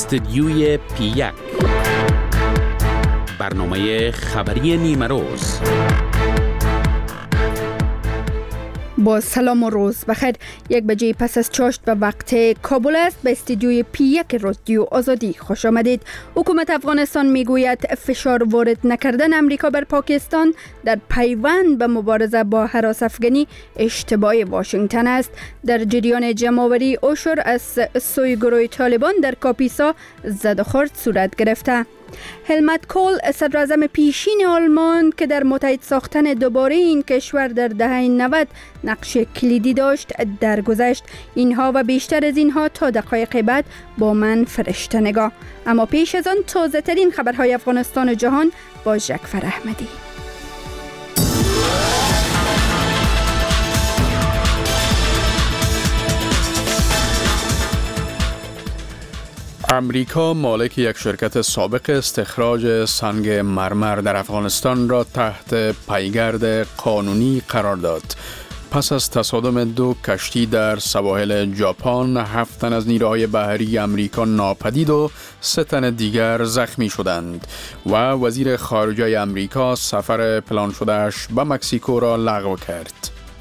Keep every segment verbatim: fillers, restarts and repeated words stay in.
استدیوی پی یک، برنامه خبری نیمه روز. با سلام و روز بخیر. یک بجه پس از چاشت به وقت کابل است. به استودیوی پی یک رادیو آزادی خوش آمدید. حکومت افغانستان میگوید فشار وارد نکردن امریکا بر پاکستان در پیوند به مبارزه با هراس افغانی اشتباه واشنگتن است. در جریان جمع‌آوری اشور از سوی گروه طالبان در کاپیسا زد و خورد صورت گرفته. هلمت کول، صدر اعظم پیشین آلمان که در متحد ساختن دوباره این کشور در دهه نود نقش کلیدی داشت، درگذشت. اینها و بیشتر از اینها تا دقایق بعد با من فرشته نگاه. اما پیش از آن تازه ترین خبرهای افغانستان و جهان با جعفر احمدی. امریکا مالک یک شرکت سابق استخراج سنگ مرمر در افغانستان را تحت پیگرد قانونی قرار داد. پس از تصادم دو کشتی در سواحل ژاپن، هفت تن از نیروهای بحری امریکا ناپدید و سه تن دیگر زخمی شدند و وزیر خارجه امریکا سفر پلان شدهش به مکزیکو را لغو کرد.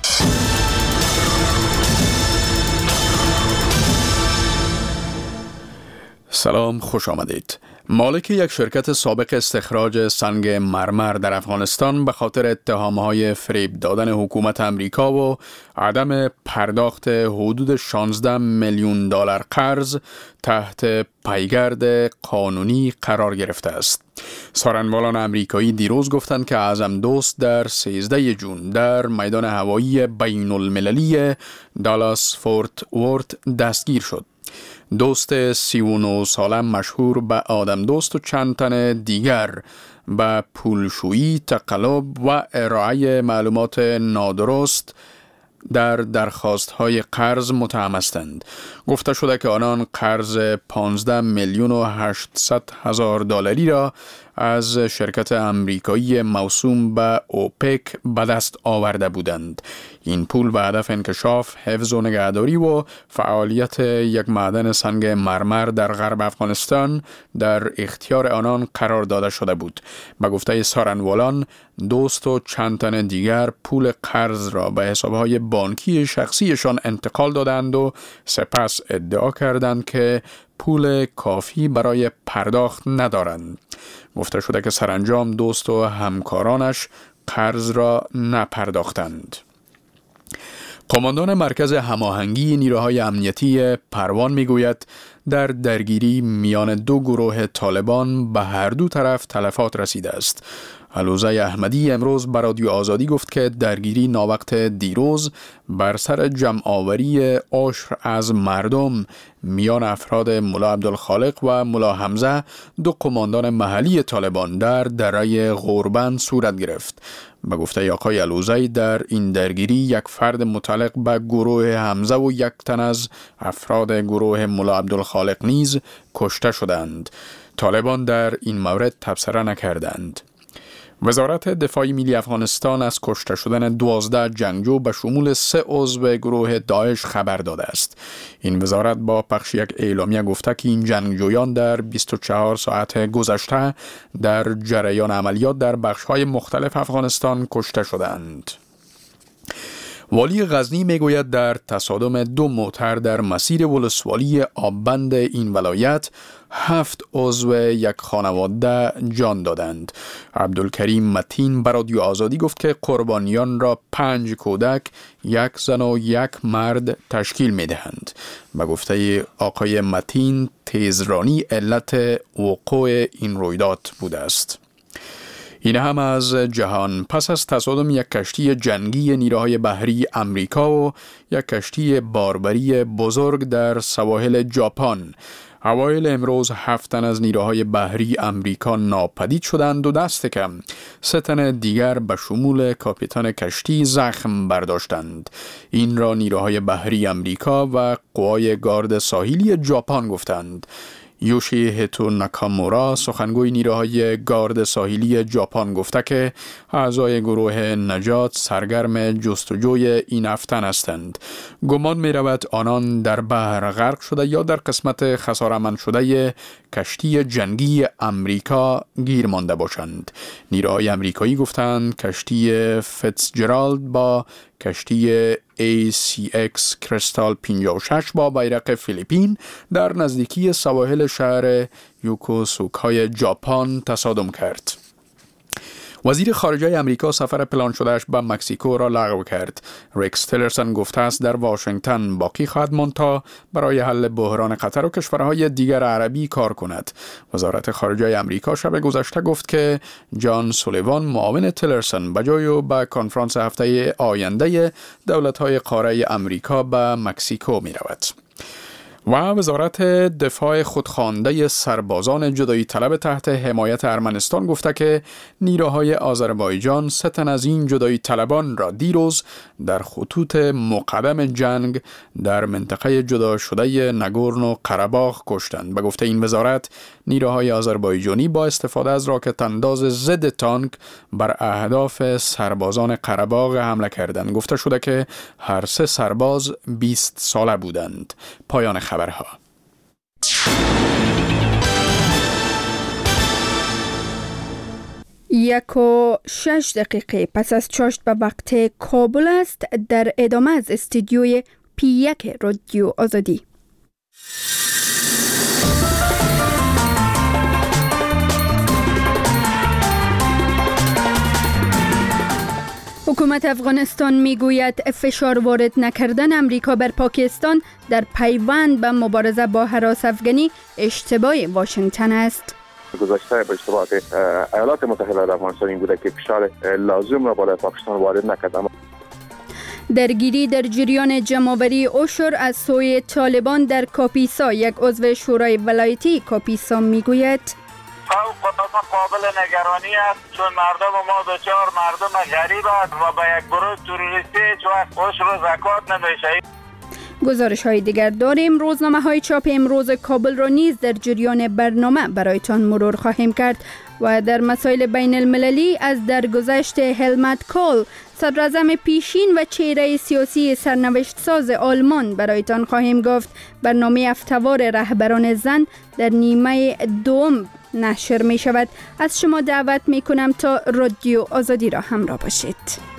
سلام، خوش آمدید. مالک یک شرکت سابق استخراج سنگ مرمر در افغانستان به خاطر اتهامهای فریب دادن حکومت امریکا و عدم پرداخت حدود شانزده میلیون دلار قرض تحت پیگرد قانونی قرار گرفته است. سارنوالان امریکایی دیروز گفتند که اعظم دوست در سیزده ژوئن در میدان هوایی بین المللی دالاس فورت ورت دستگیر شد. دوست سی و نه ساله مشهور به آدم دوست و چند تن دیگر به پولشویی، تقلب و ارائه معلومات نادرست در درخواست‌های قرض متهم هستند. گفته شده که آنان قرض پانزده میلیون و هشتصد هزار دلاری را از شرکت امریکایی موسوم به اوپک به دست آورده بودند. این پول به هدف انکشاف، حفظ و نگهداری و فعالیت یک معدن سنگ مرمر در غرب افغانستان در اختیار آنان قرار داده شده بود. به گفته سارنوالان، دوست و چند تن دیگر پول قرض را به حسابهای بانکی شخصیشان انتقال دادند و سپس ادعا کردند که پول کافی برای پرداخت ندارند. گفته شده که سرانجام دوست و همکارانش قرض را نپرداختند. قماندان مرکز هماهنگی نیروهای امنیتی پروان میگوید در درگیری میان دو گروه طالبان به هر دو طرف تلفات رسیده است. علوزه احمدی امروز به رادیو آزادی گفت که درگیری ناوقت دیروز بر سر جمع‌آوری عشر از مردم میان افراد ملا عبدالخالق و ملا حمزه، دو قماندان محلی طالبان، در دره غوربند صورت گرفت. به گفته آقای علوزه، در این درگیری یک فرد متعلق به گروه حمزه و یک تن از افراد گروه ملا عبدالخالق نیز کشته شدند. طالبان در این مورد تبصره نکردند. وزارت دفاع ملی افغانستان از کشته شدن دوازده جنگجو به شمول سه عضو گروه داعش خبر داده است. این وزارت با پخش یک اعلامیه گفته که این جنگجویان در بیست و چهار ساعت گذشته در جریان عملیات در بخش‌های مختلف افغانستان کشته شدند. والی غزنی میگوید در تصادم دو موتر در مسیر ولسوالی آببند این ولایت هفت عضو یک خانواده جان دادند. عبدالکریم متین به رادیو آزادی گفت که قربانیان را پنج کودک، یک زن و یک مرد تشکیل می دهند. به گفته آقای متین، تیزرانی علت وقوع این رویداد بوده است. این هم از جهان. پس از تصادم یک کشتی جنگی نیروهای بحری امریکا و یک کشتی باربری بزرگ در سواحل ژاپن، اوایل امروز هفت تن از نیروهای بحری امریکا ناپدید شدند و دست کم سه تن دیگر به شمول کاپیتان کشتی زخم برداشتند. این را نیروهای بحری امریکا و قوای گارد ساحلی ژاپن گفتند. یوشی هیتو ناکامورا سخنگوی نیروهای گارد ساحلی ژاپن گفته که اعضای گروه نجات سرگرم جستجوی این افتن هستند. گمان می رود آنان در بحر غرق شده یا در قسمت خساره‌مند شده کشتی جنگی امریکا گیر مانده باشند. نیروهای امریکایی گفتند کشتی فیتزجرالد با کشتی ای سی اکس کریستال پنجاه و شش با بیرق فیلیپین در نزدیکی سواحل شهر یوکوسوکای ژاپن تصادم کرد. وزیر خارجه امریکا سفر پلان شدهش به مکزیکو را لغو کرد. ریکس تیلرسون گفته است در واشنگتن باقی خواهد ماند تا برای حل بحران قطر و کشورهای دیگر عربی کار کند. وزارت خارجه امریکا شب گذشته گفت که جان سولیوان معاون تیلرسون به جای او به کنفرانس هفته آینده دولت‌های قاره امریکا به مکزیکو می رود. و وزارت دفاع خودخوانده سربازان جدایی طلب تحت حمایت ارمنستان گفته که نیروهای آذربایجان سه تن از این جدایی طلبان را دیروز در خطوط مقدم جنگ در منطقه جدا شده نگورنو قره‌باغ کشتند. به گفته این وزارت نیروهای آذربایجانی با استفاده از راکت انداز ضد تانک بر اهداف سربازان قره‌باغ حمله کردند. گفته شده که هر سه سرباز بیست ساله بودند. پایان خبرها. یک و شش دقیقه پس از چاشت به وقت کابل است. در ادامه از استودیوی پی یک رادیو آزادی. حکومت افغانستان میگوید فشار وارد نکردن امریکا بر پاکستان در پیوند به مبارزه با هراس افغانی اشتباه واشنگتن است. گذشته به اشتباهات ایالات متحده در افغانستان این بوده که فشار لازم را بالای پاکستان وارد نکرد. درگیری در جریان جمع‌آوری عشر از سوی طالبان در کاپیسا. یک عضو شورای ولایتی کاپیسا میگوید فوق قابل نگرانی است چون مردم ما دچار مردم غریب است و به یک گروه تروریستی هیچ وقت عشر و زکات نمیشه. گزارش های دیگر داریم. روزنامه های چاپ امروز کابل را نیز در جریان برنامه برایتان مرور خواهیم کرد و در مسائل بین المللی از درگذشت هلمت کول، صدراعظم پیشین و چهره سیاسی سرنوشت ساز آلمان برایتان خواهیم گفت. برنامه هفته‌وار رهبران زن در نیمه دوم نشر می شود. از شما دعوت می کنم تا رادیو آزادی را همراه باشید.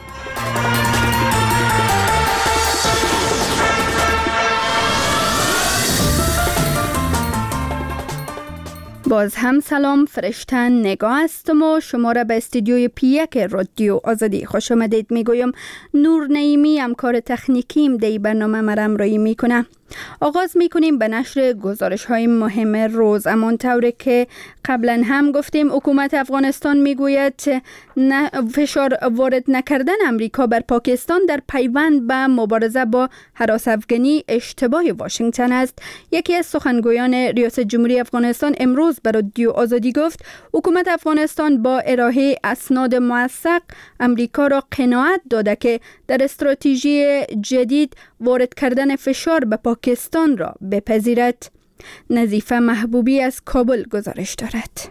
باز هم سلام، فرشتن نگاه هستم و شما را به استودیوی پی یک رادیو آزادی خوش آمدید می گویم. نور نعیمی همکار تکنیکیم دی برنامه مرم رایی می کنه. آغاز می کنیم به نشر گزارش های مهم روز. امان طوری که قبلا هم گفتیم حکومت افغانستان می گوید فشار وارد نکردن امریکا بر پاکستان در پیوند به مبارزه با هراس افغانی اشتباه واشنگتن است. یکی از سخنگویان ریاست جمهوری افغانستان امروز به رادیو آزادی گفت حکومت افغانستان با ارائه اسناد موثق امریکا را قناعت داده که در استراتژی جدید وارد کردن فشار به پاکستان را بپذیرد. نظیفه محبوبی از کابل گزارش دارد.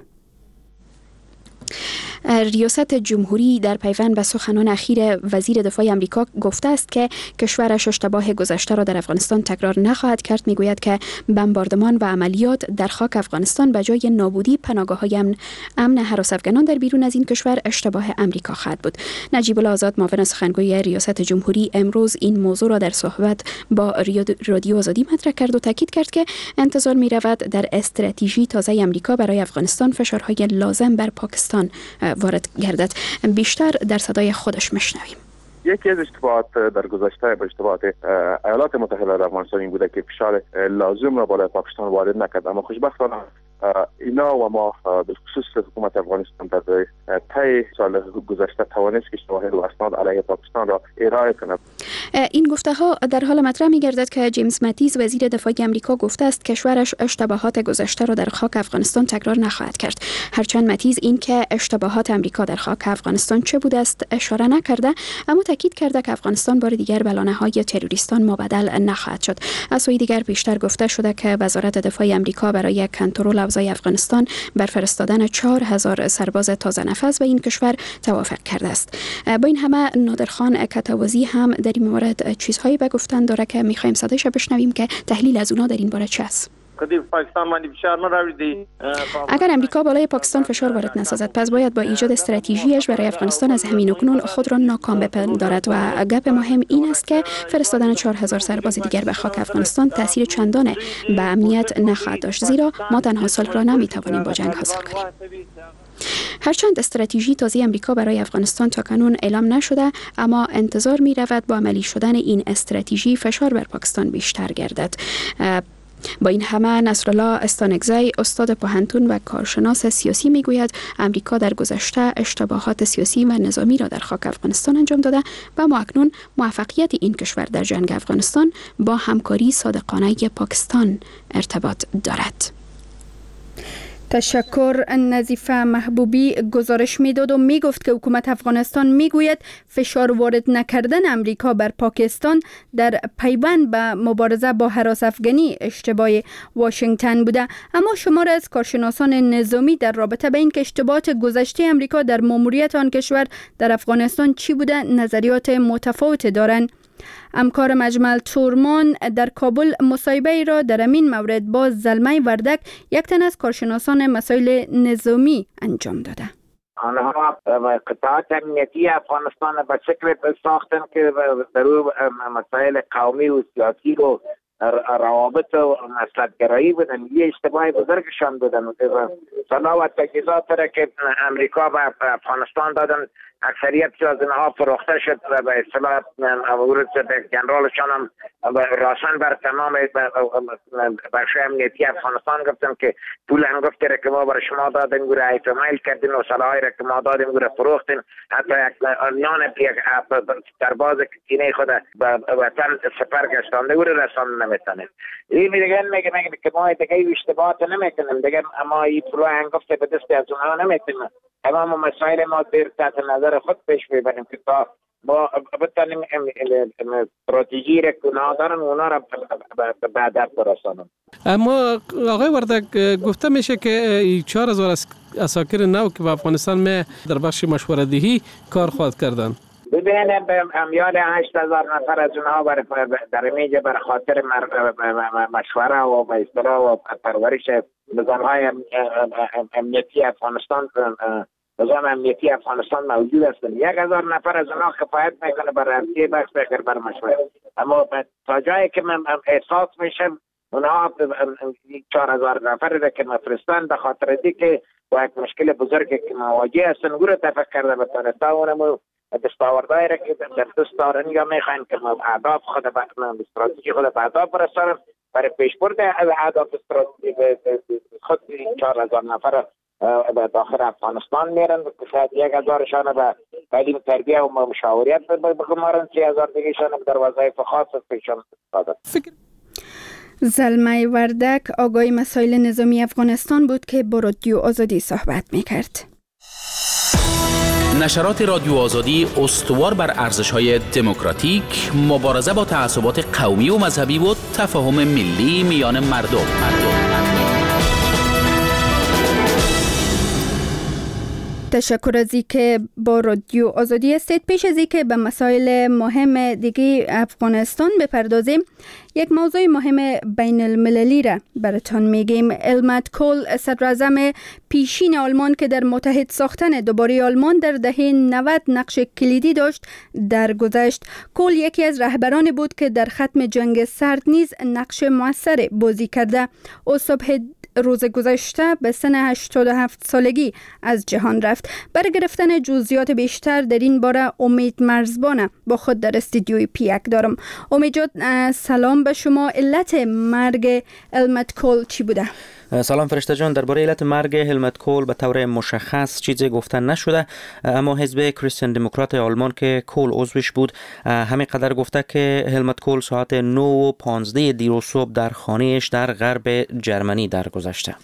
ریاست جمهوری در پیوند به سخنان اخیر وزیر دفاع امریکا گفته است که کشورش اشتباه گذشته را در افغانستان تکرار نخواهد کرد. میگوید که بمباردمان و عملیات در خاک افغانستان به جای نابودی پناهگاه‌های امن, امن هراس افغانان در بیرون از این کشور اشتباه امریکا خواهد بود. نجیب الله آزاد معاون سخنگوی ریاست جمهوری امروز این موضوع را در صحبت با رادیو آزادی مطرح کرد و تاکید کرد که انتظار می رود در استراتژی تازه امریکا برای افغانستان فشارهای لازم بر پاکستان وارد گردد. بیشتر در صدای خودش میشنویم. یکی از اشتباهات در گذشته به اشتباهات ایالات متحده در افغانستان این بوده که فشار لازم را بالای پاکستان وارد نکرد، اما خوشبختانه اینا و ما به خصوص حکومت افغانستان در طی سال گذشته توانست که شواهد و اسناد علیه پاکستان را ارائه کند. این گفته ها در حال مطرح می گردد که جیمز ماتیز وزیر دفاع آمریکا گفته است کشورش اشتباهات گذشته را در خاک افغانستان تکرار نخواهد کرد. هرچند ماتیز این که اشتباهات آمریکا در خاک افغانستان چه بوده است اشاره نکرده، اما تاکید کرده که افغانستان بار دیگر به لانه‌های تروریستان مبدل نخواهد شد. از سوی دیگر پیشتر گفته شده که وزارت دفاع آمریکا برای کنترل اوضاع افغانستان بر فرستادن چهار هزار سرباز تازه نفس به این کشور توافق کرده است. با این همه نادرخان کتوازی هم در این مورد چیزهایی به گفتن داره که می‌خوایم صداش بشنویم که تحلیل از اونا در این باره چه است. اگر امریکا بالای پاکستان فشار وارد نسازد، پس باید با ایجاد استراتژیش برای افغانستان از همین اکنون خود را ناکام بپندارد و گپ مهم این است که فرستادن چهار هزار سرباز دیگر به خاک افغانستان تاثیر چندانه به امنیت نخواهد داشت، زیرا ما تنها صلح را نمیتوانیم با جنگ حاصل کنیم. هرچند استراتژی تازه امریکا برای افغانستان تا کنون اعلام نشده، اما انتظار می رود با عملی شدن این استراتژی فشار بر پاکستان بیشتر گردد. با این همه نصرالله استانکزی استاد پوهنتون و کارشناس سیاسی میگوید امریکا در گذشته اشتباهات سیاسی و نظامی را در خاک افغانستان انجام داده و ما اکنون موفقیت این کشور در جنگ افغانستان با همکاری صادقانه پاکستان ارتباط دارد. تشکر. نظیفه محبوبی گزارش میداد و میگفت که حکومت افغانستان میگوید فشار وارد نکردن امریکا بر پاکستان در پیوند به مبارزه با هراس افغانی اشتباه واشنگتن بوده، اما شمار از کارشناسان نظامی در رابطه به این که اشتباهات گذشته امریکا در ماموریت آن کشور در افغانستان چی بوده نظریات متفاوت دارند. همکار مجمل تورمان در کابل مصاحبه ای را در این مورد با زلمه وردک، یک تن از کارشناسان مسائل نظامی، انجام داده. آنها قطعات امنیتی افغانستان به شکل ساختن که در مسائل قومی و سیاسی و روابط و مصلحت‌گرایی بودن. یه اشتباه بزرگشان بودن. سلاح و تجهیزات را که امریکا به افغانستان دادن اکثریت از اینها فروخته شد و به اصطلاح ورود شد. جنرالشان هم راسن بر تمام بخش امنیتی افغانستان گفتن که پول هنگفتی را که ما برای شما دادیم گوره ایتمایل کردین و سلاحی را که ما دادیم گوره فروختین، حتی نان یک سرباز کینه خود به وطن سفر گشتانده گوره رسان نمیتونیم. این دیگه میگه میگه که ما دیگه اشتباهات نمیکنیم دیگه، اما این پول هنگفتی به دست از اونها نمیتونیم. تمام مسائل ما دیر تحت نظر خود پیش ببریم که تا ما بتانیم استراتژی را که دارن اونا را به هدف برسانیم. اما آقای وردک گفته میشه که چهار هزار عساکر نو که به افغانستان می در بخش مشورت دهی کار خواهد کردن. ببینید امیال هشت هزار نفر از اونها در میجه بر خاطر مشوره و به اصطلاح و پرورش نظامهای امنیتی افغانستان نظام امنیتی افغانستان موجود هستند. یک هزار نفر از اونها کفایت میکنه بر رفتی بخش بگر بر مشوره، اما تا جایی که من احساس میشم اونها چهار هزار نفر را که مفرستان به خاطر دی که با یک مشکل بزرگی که مواجه هستن گروه تفکر کرده بتانه تا اونمو دستاوردهایی را که در دست دارن یا میخواین که اهداف خود به استراتژی خود به اهداف برسانن برای پیشبرد اهداف استراتژی خود چهار هزار نفر به داخل افغانستان میرن که شاید یک هزارشان به تعلیم تربیه و مشاوریت بگمارن، سی هزار دیگهشان در وظایف خاص پیشان دادن. زلمه وردک آگاهی مسائل نظامی افغانستان بود که با رادیو آزادی صحبت میکرد. نشرات رادیو آزادی استوار بر ارزش‌های دموکراتیک، مبارزه با تعصبات قومی و مذهبی و تفاهم ملی میان مردم. مردم. تشکر از اینکه با رادیو آزادی هستید. پیش از اینکه به مسائل مهم دیگه افغانستان بپردازیم، یک موضوع مهم بین المللی را براتون میگیم. هلموت کول، صدر اعظم پیشین آلمان که در متحد ساختن دوباره آلمان در دهه نود نقش کلیدی داشت، درگذشت. کول یکی از رهبران بود که در ختم جنگ سرد نیز نقش موثر بازی کرده. او صبح روز گذشته به سن هشتاد و هفت سالگی از جهان رفت. برای گرفتن جزئیات بیشتر در این باره امید مرزبانه با خود در استودیوی پیک دارم. امید جان، سلام به شما. علت مرگ هلموت کول چی بوده؟ سلام فرشته جان، درباره علت مرگ هلمت کول به طور مشخص چیزی گفتن نشده، اما حزب کریستین دموکرات آلمان که کول عضوش بود همین قدر گفته که هلمت کول ساعت نه و پانزده دیروز صبح در خانه‌اش در غرب جرمنی درگذشته.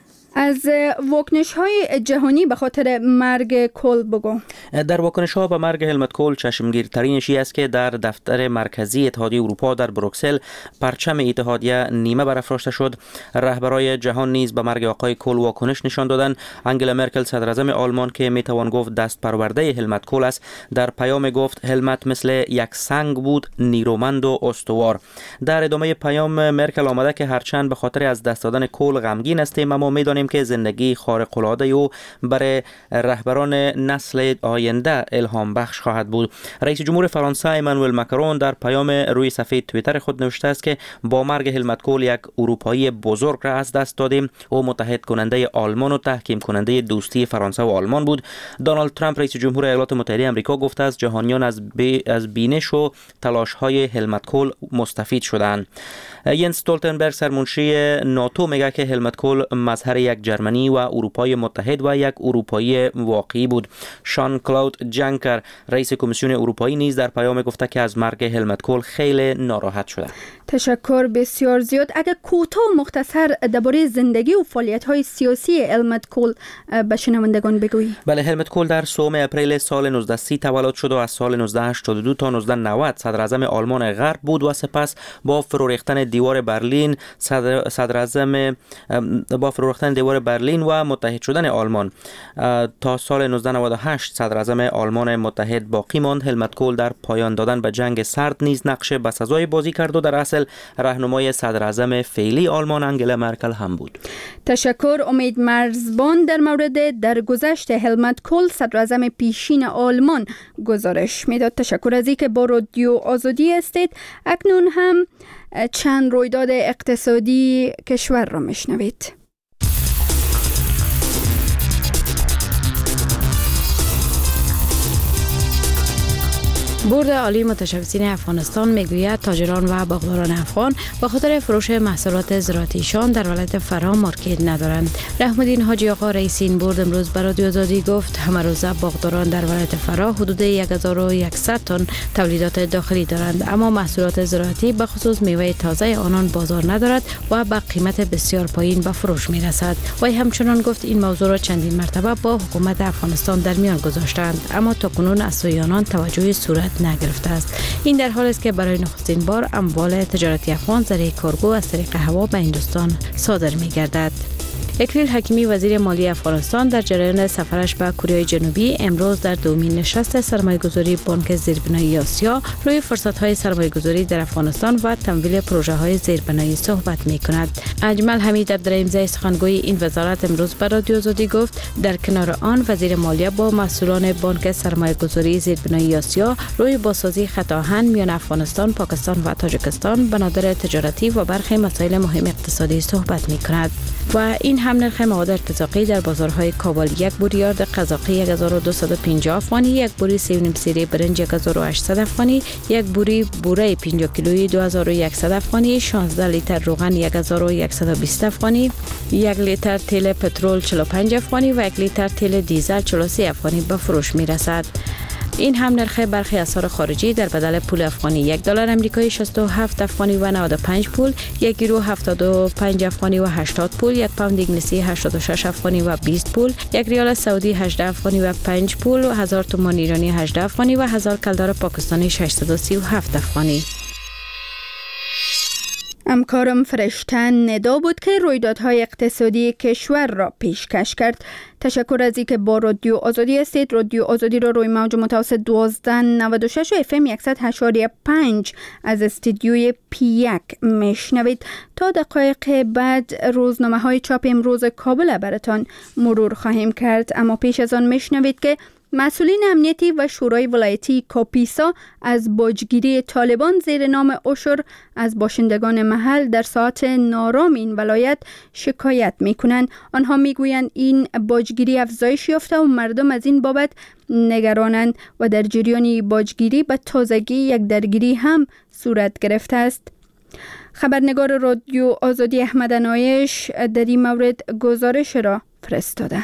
از واکنش های جهانی به خاطر مرگ کول بگو. در واکنش ها به مرگ هلمت کول چشمگیرترینش است که در دفتر مرکزی اتحادیه اروپا در بروکسل پرچم اتحادیه نیمه برافراشته شد. رهبرای جهان نیز به مرگ آقای کول واکنش نشان دادند. انگلا مرکل صدر اعظم آلمان که میتوان گفت دست پرورده هلمت کول است، در پیام گفت هلمت مثل یک سنگ بود، نیرومند و استوار. در ادامه پیام مرکل آمده که هرچند به خاطر از دست دادن کول غمگین هستیم، اما میدانیم که زندگی خارق العاده او برای رهبران نسل آینده الهام بخش خواهد بود. رئیس جمهور فرانسه امانوئل ماکرون در پیام روی صفحه توییتر خود نوشته است که با مرگ هلمت کول یک اروپایی بزرگ را از دست دادیم. او متحد کننده آلمان و تحکیم کننده دوستی فرانسه و آلمان بود. دونالد ترامپ رئیس جمهور ایالات متحده آمریکا گفته است جهانیان از بی از بینش و تلاش های هلمت کول مستفید شدند. ینس استولتنبرگ سرمنشی ناتو میگه که هلمت کول مظهر یک جرمنی و اروپای متحد و یک اروپایی واقعی بود. شان کلاود جانکر رئیس کمیسیون اروپایی نیز در پیام گفته که از مرگ هلمت کول خیلی ناراحت شده. تشکر بسیار زیاد. اگر کوتاه و مختصر درباره زندگی و فعالیت‌های سیاسی هلمت کول به شنوندگان بگویی. بله، هلمت کول در سوم اپریل سال نوزده سی تولد شد و از سال نوزده هشتاد و دو تا نوزده نود صدر اعظم آلمان غرب بود و سپس با فرو ریختن دیوار برلین صدر صدر اعظم با فرو ریختن دیوار برلین و متحد شدن آلمان تا سال نوزده نود و هشت صدر اعظم آلمان متحد باقی ماند. هلمت کول در پایان دادن به جنگ سرد نیز نقش بسزایی بازی کرد و در اصل راهنمای صدر اعظم فعلی آلمان انگلا مرکل هم بود. تشکر. امید مرزبان در مورد درگذشت هلمت کول صدر اعظم پیشین آلمان گزارش میداد. تشکر از اینکه با رادیو آزادی هستید. اکنون هم چند رویداد اقتصادی کشور را میشنوید. بورد عالی متشبثین افغانستان میگوید تاجران و باغداران افغان به خاطر فروش محصولات زراعتیشان در ولایت فرا مارکت ندارند. رحم الدین حاجی آقا رئیس این بورد امروز به رادیو آزادی گفت همه روزه باغداران در ولایت فرا حدود هزار و صد تن تولیدات داخلی دارند، اما محصولات زراعتی به خصوص میوه تازه آنان بازار ندارد و با قیمت بسیار پایین به فروش میرسد. وی همچنان گفت این موضوع را چندین مرتبه با حکومت افغانستان در میان گذاشتند، اما تاکنون از سوی آنان توجهی صورت نگرفته است. این در حالی است که برای نخستین بار اموال تجارتی افغان ذریعه کارگو از طریق هوا به هندوستان صادر می گردد. اکلیل حکیمی وزیر مالی افغانستان در جریان سفرش به کره جنوبی امروز در دومین نشست سرمایه‌گذاری بانک زیربنایی آسیا روی فرصت‌های سرمایه‌گذاری در افغانستان و تمویل پروژه‌های زیربنایی صحبت می‌کند. اجمل حمید عبدالرحیم سخنگوی این وزارت امروز به رادیو آزادی گفت در کنار آن وزیر مالیه با مسئولان بانک سرمایه‌گذاری زیربنایی آسیا روی بازسازی خط آهن میان افغانستان، پاکستان و تاجیکستان، بنادر تجارتی و برخی مسائل مهم اقتصادی صحبت می‌کند. و این هم نرخ مواد ارتزاقی در بازارهای کابل: یک بوری یارد قزاقی یک هزار و دویست و پنجاه افغانی، یک بوری سه و نیم سیره برنج یک هزار و هشتصد افغانی، یک بوری بوره پنجاه کیلویی دو هزار و صد افغانی، شانزده لیتر روغن یک هزار و صد و بیست افغانی، یک لیتر تیل پترول چهل و پنج افغانی و یک لیتر تیل دیزل چهل و سه افغانی به فروش میرسد. این هم نرخ برخی اسعار خارجی در بدل پول افغانی: یک دلار آمریکایی شصت و هفت افغانی و نود و پنج پول، یک یورو هفتاد و پنج افغانی و هشتاد پول، یک پوند انگلیسی هشتاد و شش افغانی و بیست پول، یک ریال سعودی هجده افغانی و پنج پول، هزار تومان ایرانی هجده افغانی و هزار کلدار پاکستانی ششصد و سی و هفت افغانی. همکارم فرشتن ندا بود که رویدادهای اقتصادی کشور را پیشکش کرد. تشکر از اینکه با رادیو آزادی هستید. رادیو آزادی را روی موج متوسط دوازده نود و شش و اف ام صد و هشت و پنج از استودیوی پی یک میشنوید. تا دقایق بعد روزنامه های چاپ امروز کابل براتان مرور خواهیم کرد، اما پیش از آن میشنوید که مسئولین امنیتی و شورای ولایتی کاپیسا از باجگیری طالبان زیر نام عشر از باشندگان محل در ساعت نارام این ولایت شکایت میکنند. آنها میگویند این باجگیری افزایش یافته و مردم از این بابت نگرانند و در جریان باجگیری به تازگی یک درگیری هم صورت گرفته است. خبرنگار رادیو آزادی احمد نایش در این مورد گزارش را فرستاده.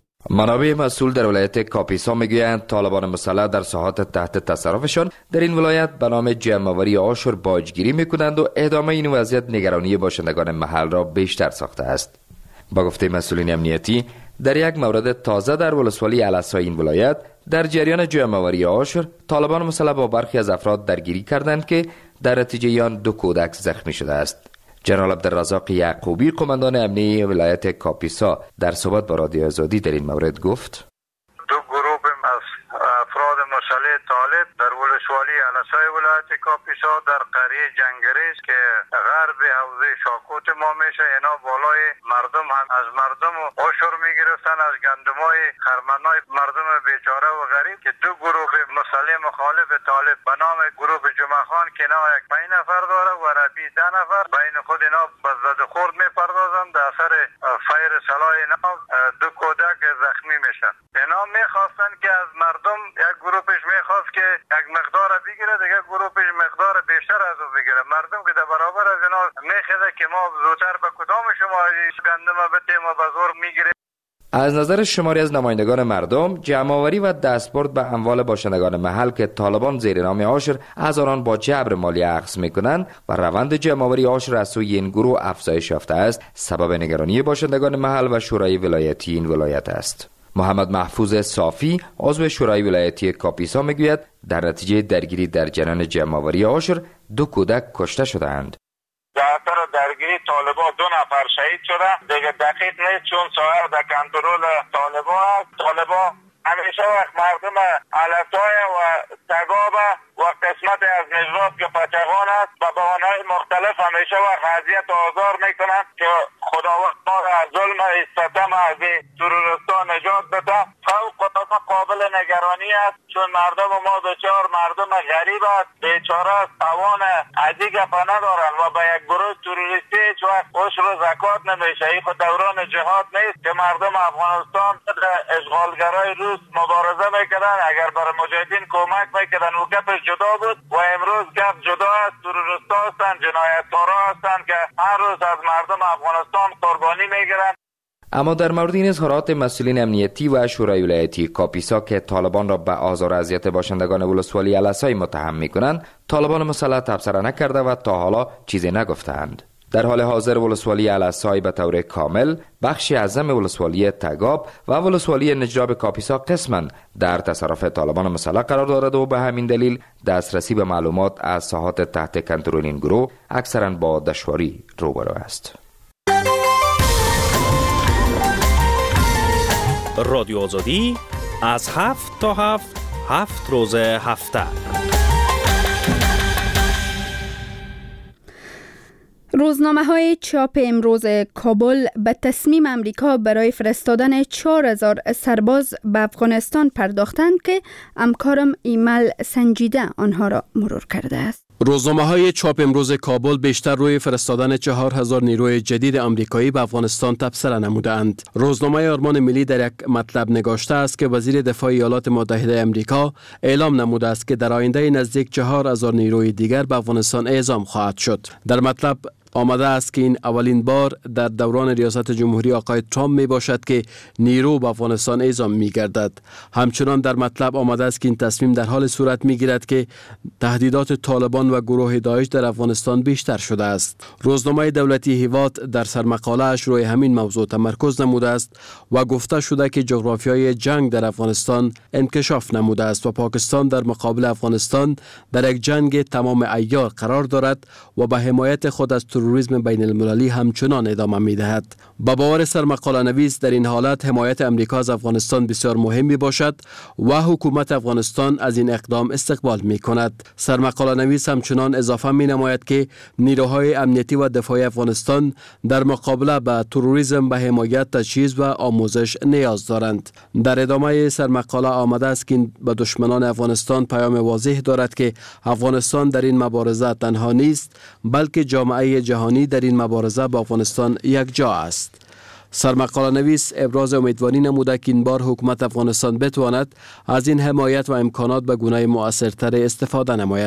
منابع مسئول در ولایت کاپیسا میگویند طالبان مسلح در ساحات تحت تصرفشان در این ولایت به نام جمع‌آوری عاشور باجگیری میکنند و ادامه این وضعیت نگرانی باشندگان محل را بیشتر ساخته است. با گفته مسئولین امنیتی، در یک مورد تازه در ولسوالی علسای این ولایت در جریان جمع‌آوری عاشور طالبان مسلح با برخی از افراد درگیری کردند که در نتیجه آن دو کودک زخمی شده است. جنرال عبدالرزاق یعقوبی قماندان امنیتی ولایت کاپیسا در صحبت با رادیو آزادی در این مورد گفت: دو گروه از افراد مسلح طالب در ولسوالی علسای ولایت کاپیسا در قریه جنگریز که غرب حوزه شاکوت ما میشه، اینا بالای مردم هم از مردم عشر میگرفتن، از گندمای خرمنای مردم بیچاره و غریب، که دو گروه مسلح مخالف طالب به نام گروه جمعه خان که اینا یک پنج نفر داره و ربی ده نفر بین خود اینا به زد خورد میپردازن. در اثر فیر سلاح اینا دو کودک زخمی میشن. اینا میخواستن که از مردم، یک گروهش میخواست که یک مقدار بگیره، دیگه گروهش مقدار بیشتر از او بگیره. مردم که در برابر از اینا میخواد که ما زودتر به کدام شما گندم بتیم و به زور میگیره. از نظر شماری از نمایندگان مردم، جمع‌آوری و دستبرد به اموال باشندگان محل که طالبان زیر نام عاشور از آنان با جبر مالی اخذ میکنند و روند جمع‌آوری عاشور از سوی این گروه افزایش یافته است، سبب نگرانی باشندگان محل و شورای ولایتی این ولایت است. محمد محفوظ صافی عضو شورای ولایتی کاپیسا میگوید در نتیجه درگیری در جریان جمع‌آوری عاشور دو کودک کشته شدند. در اثر درگیری طالبا دو نفر شهید شدند. دیگه دقیق نیست چون سایر در کنترل طالبا است. طالبا همیشه وقت مردم علسای و تگاب و قسمت از نجرات که پچغان است و بهانه‌های مختلف همیشه وقت اذیت و آزار میکنند که خداوند ما را از ظلم استتم از این تروریستان نجات بده. فوق قابل نگرانی است چون مردم ما دچار مردم غریب است، بیچاره است، توان از این گپا ندارند و به یک گروه تروریستی هیچ وقت عشر و زکات نمیشه. این خود دوران جهاد نیست که مردم افغانستان اشغالگرای روس مبارزه میکردن، اگر برای مجاهدین کمک میکردن و گپش جدا بود و امروز گپ جدا است. تروریستا هستند، جنایتکارا هستند که هر روز از مردم افغانستان قربانی میگیرند. اما در مورد این اظهارات مسئولین امنیتی و شورای ولایتی کاپیسا که طالبان را به آزار و اذیت باشندگان ولسوالی علسای متهم میکنند، طالبان مسلح تبصره نکرده و تا حالا چیزی نگفتند. در حال حاضر ولسوالی علسای به طور کامل، بخشی اعظم ولسوالی تگاب و ولسوالی نجراب کاپیسا قسما در تصرف طالبان مسلح قرار دارد و به همین دلیل دسترسی به معلومات از ساحات تحت کنترل این گروه اکثرا با دشواری روبرو است. رادیو آزادی از هفت تا هفت هفت روز هفته. روزنامه های چاپ امروز کابل به تصمیم امریکا برای فرستادن چهار هزار سرباز به افغانستان پرداختند که همکارم ایمل سنجیده آنها را مرور کرده است. روزنامه های چاپ امروز کابل بیشتر روی فرستادن چهار هزار نیروی جدید آمریکایی به افغانستان تبصره نمودند. روزنامه آرمان ملی در یک مطلب نگاشته است که وزیر دفاع ایالات متحده آمریکا اعلام نموده است که در آینده نزدیک چهار هزار نیروی دیگر به افغانستان اعزام خواهد شد. در مطلب آمده است که این اولین بار در دوران ریاست جمهوری آقای ترامپ می باشد که نیرو به افغانستان اعزام می گردد. همچنان در مطلب آمده است که این تصمیم در حال صورت می گیرد که تهدیدات طالبان و گروه داعش در افغانستان بیشتر شده است. روزنامه دولتی هیوات در سرمقاله اش روی همین موضوع تمرکز نموده است و گفته شده که جغرافیای جنگ در افغانستان انکشاف نموده است و پاکستان در مقابل افغانستان در یک جنگ تمام عیار قرار دارد و به حمایت خود از تروریسم بین المللی همچنان ادامه می دهد. با باور سرمقاله نویس در این حالت حمایت امریکا از افغانستان بسیار مهم می باشد و حکومت افغانستان از این اقدام استقبال می کند. سرمقاله نویس همچنان اضافه می نماید که نیروهای امنیتی و دفاعی افغانستان در مقابله با تروریسم به حمایت، تجهیز و آموزش نیاز دارند. در ادامه سرمقاله آمده است که به دشمنان افغانستان پیام واضح دارد که افغانستان در این مبارزه تنها نیست، بلکه جامعه جهانی در این مبارزه با افغانستان یک جا است. سرمقاله نویس ابراز امیدواری نموده که این بار حکومت افغانستان بتواند از این حمایت و امکانات به گونه مؤثرتر استفاده نماید.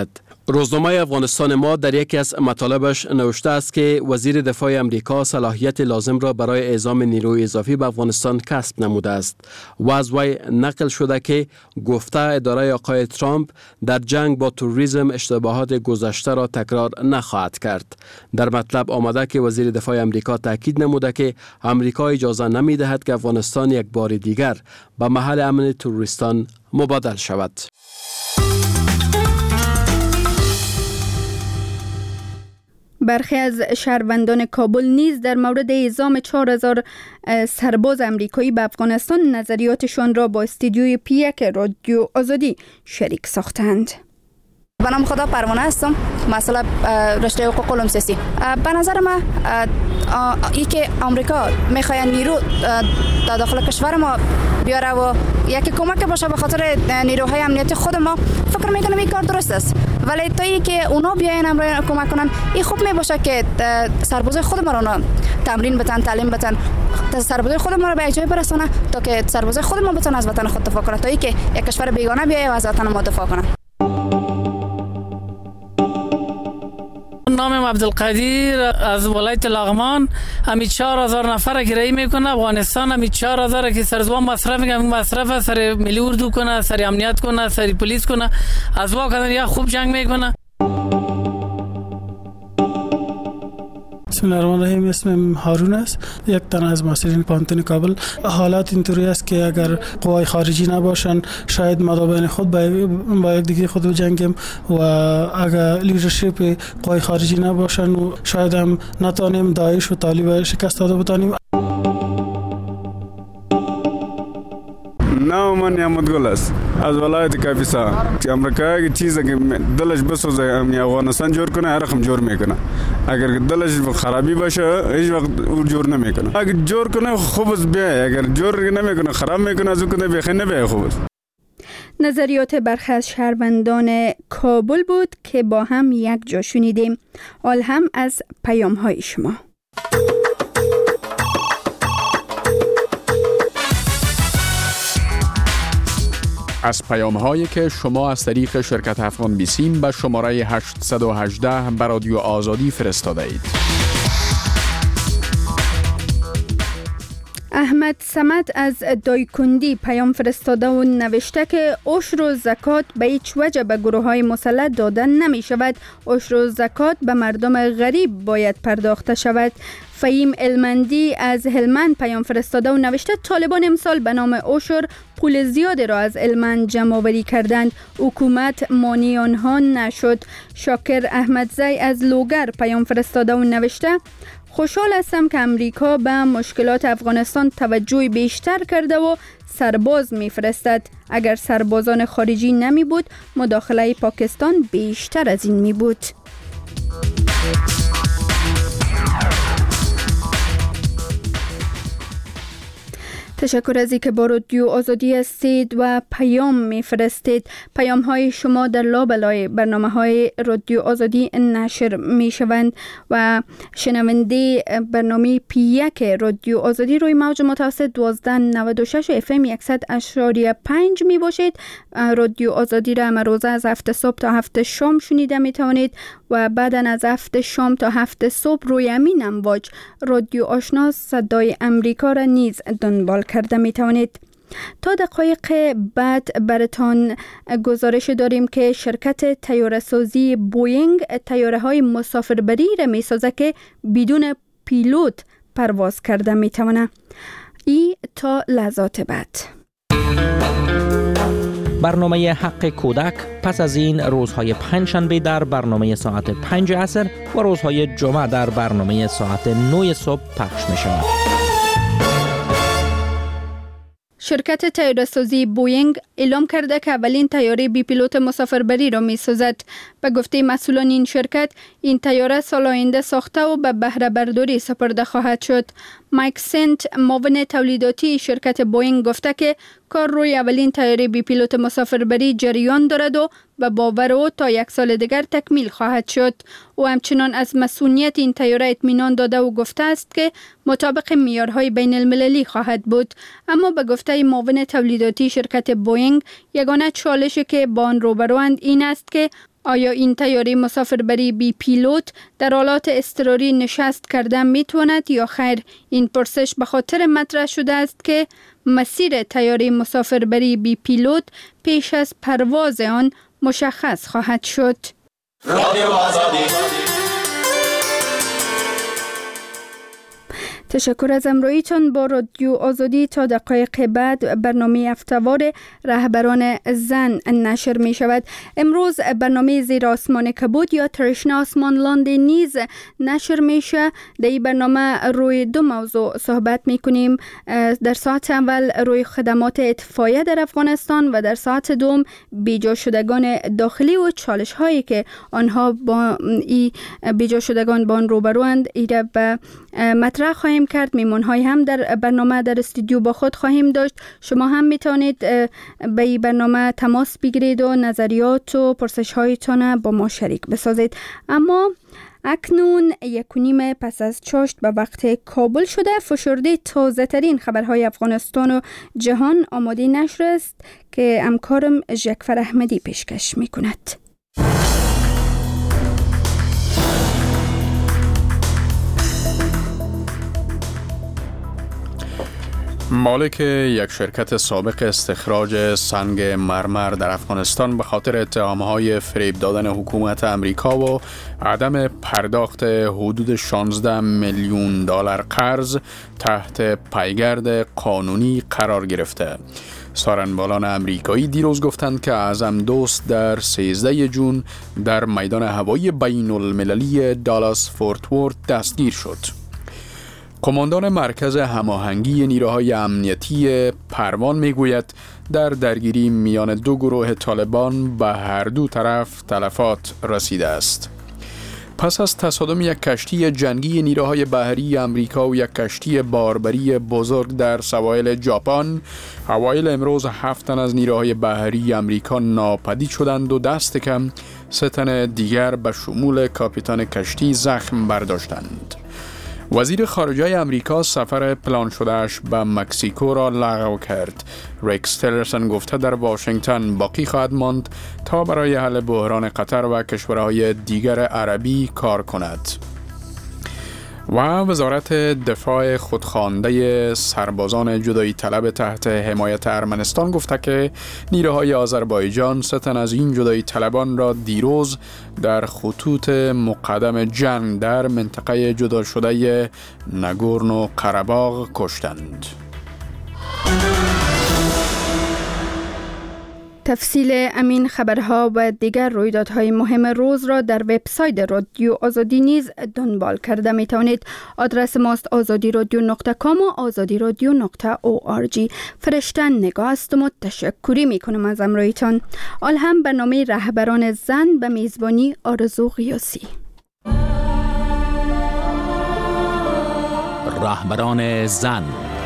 روزنامه افغانستان ما در یکی از مطالبش نوشته است که وزیر دفاع امریکا صلاحیت لازم را برای اعزام نیروی اضافی به افغانستان کسب نموده است و از وی نقل شده که گفته اداره آقای ترامپ در جنگ با تروریسم اشتباهات گذشته را تکرار نخواهد کرد. در مطلب آمده که وزیر دفاع امریکا تاکید نموده که امریکا اجازه نمی دهد که افغانستان یک بار دیگر به محل امن تروریستان مبادل شود. برخی از شهروندان کابل نیز در مورد اعزام چهار هزار سرباز امریکایی به افغانستان نظریاتشان را با استودیوی پی یک رادیو آزادی شریک ساختند. به نام خدا پروانه هستم، مسئله رشته حقوق علوم سیاسی. به نظر من ای که آمریکا میخواد نیرو در داخل کشور ما بیاره و یکی کمک باشه به خاطر نیروهای امنیتی خود ما، فکر میکنم این کار درست است. ولی تا ای که اونا بیاین امروز کمک کنن، این خوب می باشه که سربازای خود ما رو تمرین بتن، تعلیم بتن، سربازای خود ما رو به جای برسونه تا که سربازای خود ما بتن از وطن خود دفاع کنه، تا ای که یک کشور بیگانه بیایه و از وطن ما دفاع کنه. نامم عبدالقدیر از ولایت لغمان. همی چهار هزار نفر گرایی میکنه افغانستان. همی چهار هزار که سرزبان مصرف میکنه، مصرف سر ملی اردو کنه، سر امنیت کنه، سر پلیس کنه، از واقعا یا خوب جنگ میکنه. بسم الله الرحمن الرحیم. اسمم هارون است، یک تن از محصلین پانتون کابل. حالات اینطوری است که اگر قوای خارجی نباشن شاید ما بین خود با یک دیگه خود جنگیم و اگر لیدرشپ قوای خارجی نباشن شاید هم نتونیم داعش و طالب شکست داده بتانیم. نام من نعمت گل است از ولایت کاپیسا. امریکا کی چیزی که دلش بسوزه افغانستان جور کنه هر رقم جور میکنه. اگر دلش خرابی باشه هیچ وقت او جور نمیکنه. اگر جور کنه خوب است بیا، اگر جور نمیکنه خراب میکنه از اون کنه بخنه بیا خوب است. نظریات برخی از شهروندان کابل بود که با هم یک جا شنیدیم. حال هم از پیام های شما. از پیام هایی که شما از طریق شرکت افغان بیسیم به شماره هشت یک هشت به رادیو آزادی فرستاده اید. احمد صمد از دایکندی پیام فرستاده و نوشته که عشر و زکات به هیچ وجه به گروه های مسلح دادن نمی شود. عشر و زکات به مردم غریب باید پرداخته شود. فهیم المندی از هلمند پیام فرستاده و نوشته طالبان امسال به نام عشر پول زیادی را از هلمند جمع آوری کردند، حکومت مانع آنها نشد. شاکر احمدزی از لوگر پیام فرستاده و نوشته خوشحال هستم که امریکا به مشکلات افغانستان توجه بیشتر کرده و سرباز میفرستد. اگر سربازان خارجی نمی بود مداخله پاکستان بیشتر از این می بود. تشکر از اینکه با رادیو آزادی هستید و پیام میفرستید. پیام های شما در لابلای برنامه های رادیو آزادی نشر می شوند و شنونده برنامه پی یک رادیو آزادی روی موج متوسط دوازده نود و شش اف ام صد اشاریه پنج می باشید. رادیو آزادی را امروز از هفت صبح تا هفت شام شنیده می توانید و بعدا از هفت شام تا هفت صبح روی همین امواج رادیو آشنا صدای امریکا را نیز دنبال کرده می توانید. تا دقایق بعد براتان گزارش داریم که شرکت طیاره سازی بوینگ طیاره های مسافربری را می سازه که بدون پیلوت پرواز کرده می تواند. ای تا لحظات بعد. برنامه حق کودک پس از این روزهای پنجشنبه در برنامه ساعت پنج عصر و روزهای جمعه در برنامه ساعت نه صبح پخش می شود. شرکت طیاره سازی بوینگ اعلام کرده که اولین طیاره بی پیلوت مسافربری را می سازد. به گفته مسئولان این شرکت، این طیاره سال آینده ساخته و به بهره برداری سپرده خواهد شد. مایک سنت معاون تولیداتی شرکت بوینگ گفته که کار روی اولین طیاره بی پیلوت مسافربری جریان دارد و به باور او تا یک سال دیگر تکمیل خواهد شد. او همچنان از مسئولیت این طیاره اطمینان داده و گفته است که مطابق معیارهای بین المللی خواهد بود. اما به گفته معاون تولیداتی شرکت بوینگ، یگانه چالشی که با آن روبروند این است که آیا این طیاره مسافربری بی پیلوت در حالات اضطراری نشست کردن می تواند یا خیر؟ این پرسش به خاطر مطرح شده است که مسیر طیاره مسافربری بی پیلوت پیش از پرواز آن مشخص خواهد شد. رادیو آزادی. تشکر از همراهیتان با رادیو آزادی. تا دقایق بعد برنامه هفته‌وار رهبران زن نشر می شود. امروز برنامه زیر آسمان کبود یا ترشنا آسمان لاند نیز نشر میشه. در این برنامه روی دو موضوع صحبت می کنیم. در ساعت اول روی خدمات اطفائیه در افغانستان و در ساعت دوم بیجا شدگان داخلی و چالش هایی که آنها با این بیجا شدگان با آن روبروند ایره به مطرح خواهیم کرد. میمون های هم در برنامه در استودیو با خود خواهیم داشت. شما هم میتونید به این برنامه تماس بگیرید و نظریات و پرسش هایتان با ما شریک بسازید. اما اکنون یک و نیم پس از چاشت به وقت کابل شده. فشرده تازه ترین خبرهای افغانستان و جهان آماده نشر است که همکارم ژکفر احمدی پیشکش میکند. مالک یک شرکت سابق استخراج سنگ مرمر در افغانستان به خاطر اتهامهای فریب دادن حکومت امریکا و عدم پرداخت حدود شانزده میلیون دلار قرض تحت پیگرد قانونی قرار گرفته. سارنبالان امریکایی دیروز گفتند که اعظم دوست در سیزده جون در میدان هوایی بین المللی دالاس فورت ورث دستگیر شد. کماندان مرکز هماهنگی نیروهای امنیتی پروان میگوید در درگیری میان دو گروه طالبان به هر دو طرف تلفات رسیده است. پس از تصادم یک کشتی جنگی نیروهای بحری امریکا و یک کشتی باربری بزرگ در سواحل ژاپن، اوایل امروز هفت تن از نیروهای بحری امریکا ناپدید شدند و دست کم سه تن دیگر به شمول کاپیتان کشتی زخم برداشتند. وزیر خارجه امریکا سفر پلان شدهش به مکزیکو را لغو کرد. ریکس تیلرسن گفته در واشنگتن باقی خواهد ماند تا برای حل بحران قطر و کشورهای دیگر عربی کار کند. و وزارت دفاع خودخوانده سربازان جدایی طلب تحت حمایت ارمنستان گفته که نیروهای آذربایجان سه تن از این جدایی طلبان را دیروز در خطوط مقدم جنگ در منطقه جدا شده نگورنو قره‌باغ کشتند. تفصیل امین خبرها و دیگر رویدادهای مهم روز را در وبسایت رادیو آزادی نیز دنبال کرده می توانید. آدرس ماست آزادی رادیو نقطه کام و آزادی رادیو نقطه او آر جی. فرشتن نگاه است و تشکری می کنم از همراهیتان. آل هم برنامه رهبران زن به میزبانی آرزو غیاسی. رهبران زن.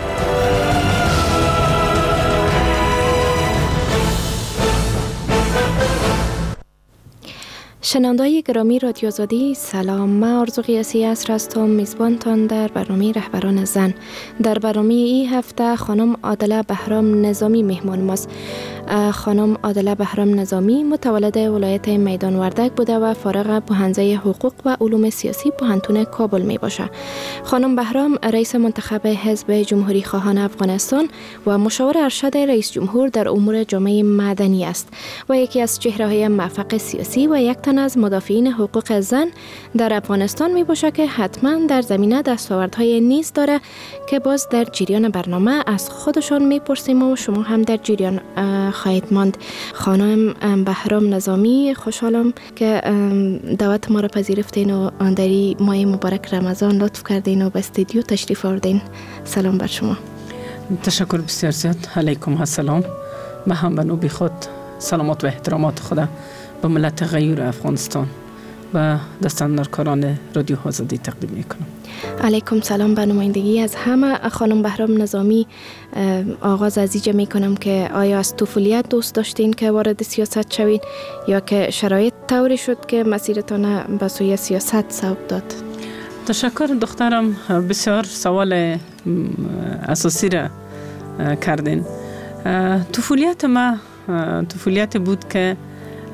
شنونده‌های گرامی رادیو آزادی، سلام. من آرزو غیاسی هستم، میزبانتان در برنامه رهبران زن. در برنامه این هفته خانم عادله بهرام نظامی مهمان ماست. خانم عادله بهرام نظامی متولد ولایت میدان وردک بوده و فارغ پوهنځی حقوق و علوم سیاسی پوهنتون کابل می باشه. خانم بهرام رئیس منتخب حزب جمهوری خواهان افغانستان و مشاور ارشد رئیس جمهور در امور جامعه مدنی است و یکی از چهره‌های موفق سیاسی و یک تن از مدافعین حقوق زن در افغانستان می باشه که حتما در زمینه دستاوردهای نیز داره که باز در جریان برنامه از خودشان میپرسیم و شما هم در جریان خواهید ماند. خانم بهرام نظامی، خوشحالم که دعوت ما را پذیرفتین و در این ماه مبارک رمضان لطف کردین و به استودیو تشریف آوردین. سلام بر شما. تشکر بسیار زیاد. علیکم السلام. من هم به نوبه خود سلامات و احترامات خدا به ملت غیور افغانستان و دستاندرکاران رادیو آزادی تقدیم میکنم. علیکم سلام. به نمایندگی از همه خانم بهرام نظامی آغاز از اینجا میکنم که آیا از طفولیت دوست داشتین که وارد سیاست شوید یا که شرایط طوری شد که مسیرتان به سوی سیاست سوق داد؟ تشکر دخترم، بسیار سوال اساسی را کردین. طفولیت ما طفولیت بود که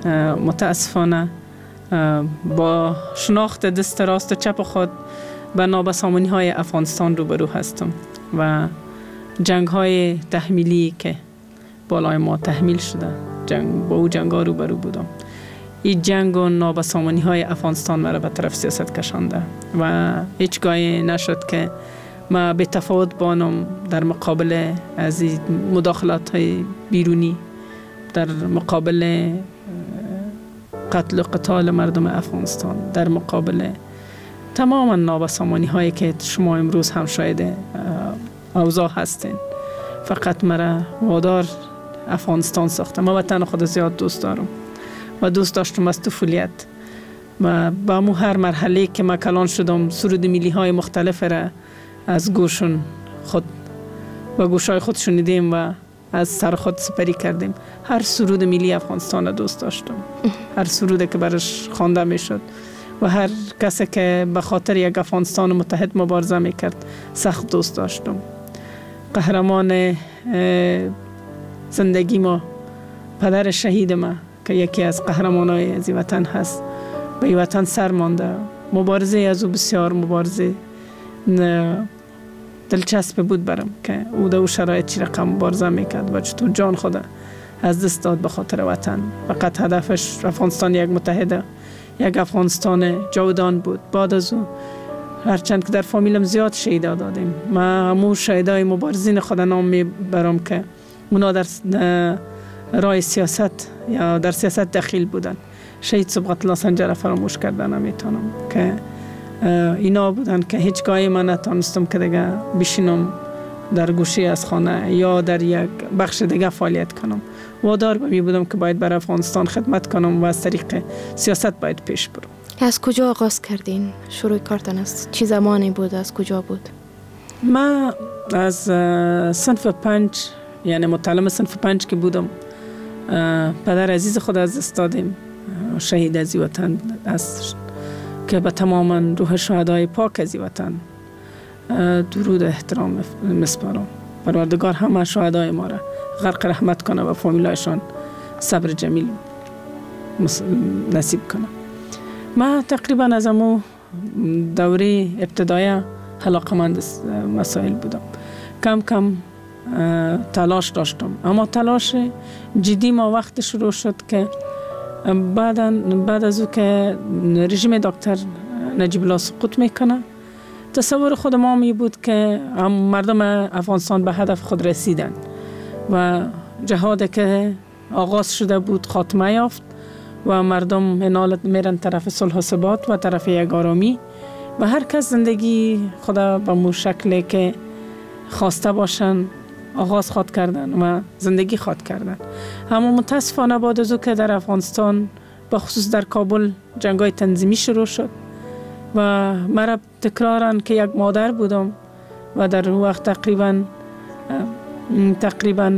متاسفانه با شناخت دست راست و چپ خود به نابسامانی های افغانستان روبرو هستم و جنگ های تحمیلی که بالای ما تحمیل شده، جنگ با او جنگ ها روبرو بودم. این جنگ و نابسامانی های افغانستان مرا به طرف سیاست کشانده و هیچ گاهی نشد که ما به تفاوت بانم در مقابل از این مداخلات های بیرونی، در مقابل قتل و قتال مردم افغانستان، در مقابل تمام نابسامانی هایی که شما امروز هم شاید اوضاع هستین، فقط مرا وادار افغانستان ساخته. ما وطن خود زیاد دوست دارم و دوست داشتم از طفولیت و با مو هر مرحله که ما کلان شدم سرود ملی های مختلف را از گوشون خود و گوشای خود شنیدیم و از سر خود سپری کردیم. هر سرود ملی افغانستان را دوست داشتم، هر سرودی که برش خوانده می شد و هر کسی که به خاطر یک افغانستان متحد مبارزه می کرد سخت دوست داشتم. قهرمان زندگی ما، پدر شهید ما که یکی از قهرمانای از وطن هست، به این وطن سر مانده. مبارزه از او بسیار مبارزه دلچسب بود برم که او در شرایط چی رقم مبارزه میکرد و چطور جان خود از دست داد به خاطر وطن. فقط هدفش افغانستان یک متحده، یک افغانستان جاودان بود. بعد از او هرچند که در فامیلم زیاد شهیدا دادیم، ما همون شهیدای مبارزین خود نام میبرم که اونا در راه سیاست یا در سیاست دخیل بودن. شهید صبغت الله سنجر فراموش کردن نمیتونم که اینا بودن که هیچ گاهی من نتونستم که دیگه بشینم در گوشه از خانه یا در یک بخش دیگه فعالیت کنم. وادار به می بودم که باید برای افغانستان خدمت کنم و از طریق سیاست باید پیش برم. از کجا آغاز کردین؟ شروع کردن است چی زمانی بود؟ از کجا بود؟ ما از صنف پنج، یعنی متعلم صنف پنج که بودم، پدر عزیز خود از دست دادیم، شهید از وطن است که به تماما روح شهدای پاک از وطن درود احترام مسپارم. پروردگار همه شهدای ما را غرق رحمت کنه و فامیلایشان صبر جمیل نصیب کنه. ما تقریبا از امو دوره ابتدایی علاقه‌مند مسائل بودم. کم کم تلاش داشتم، اما تلاش جدی ما وقت شروع شد که بعد بعد از او که رژیم دکتر نجیب الله سقوط میکنه، تصور خود ما می بود که هم مردم افغانستان به هدف خود رسیدن و جهاد که آغاز شده بود خاتمه یافت و مردم انالت میرن طرف صلح و ثبات و طرف یک آرامی و هر کس زندگی خدا به مو شکلی که خواسته باشن آغاز خواد کردن و زندگی خواد کردن. اما متاسفانه بعد از او که در افغانستان به خصوص در کابل جنگای تنظیمی شروع شد و مرا تکرارن که یک مادر بودم و در اون وقت تقریبا تقریبا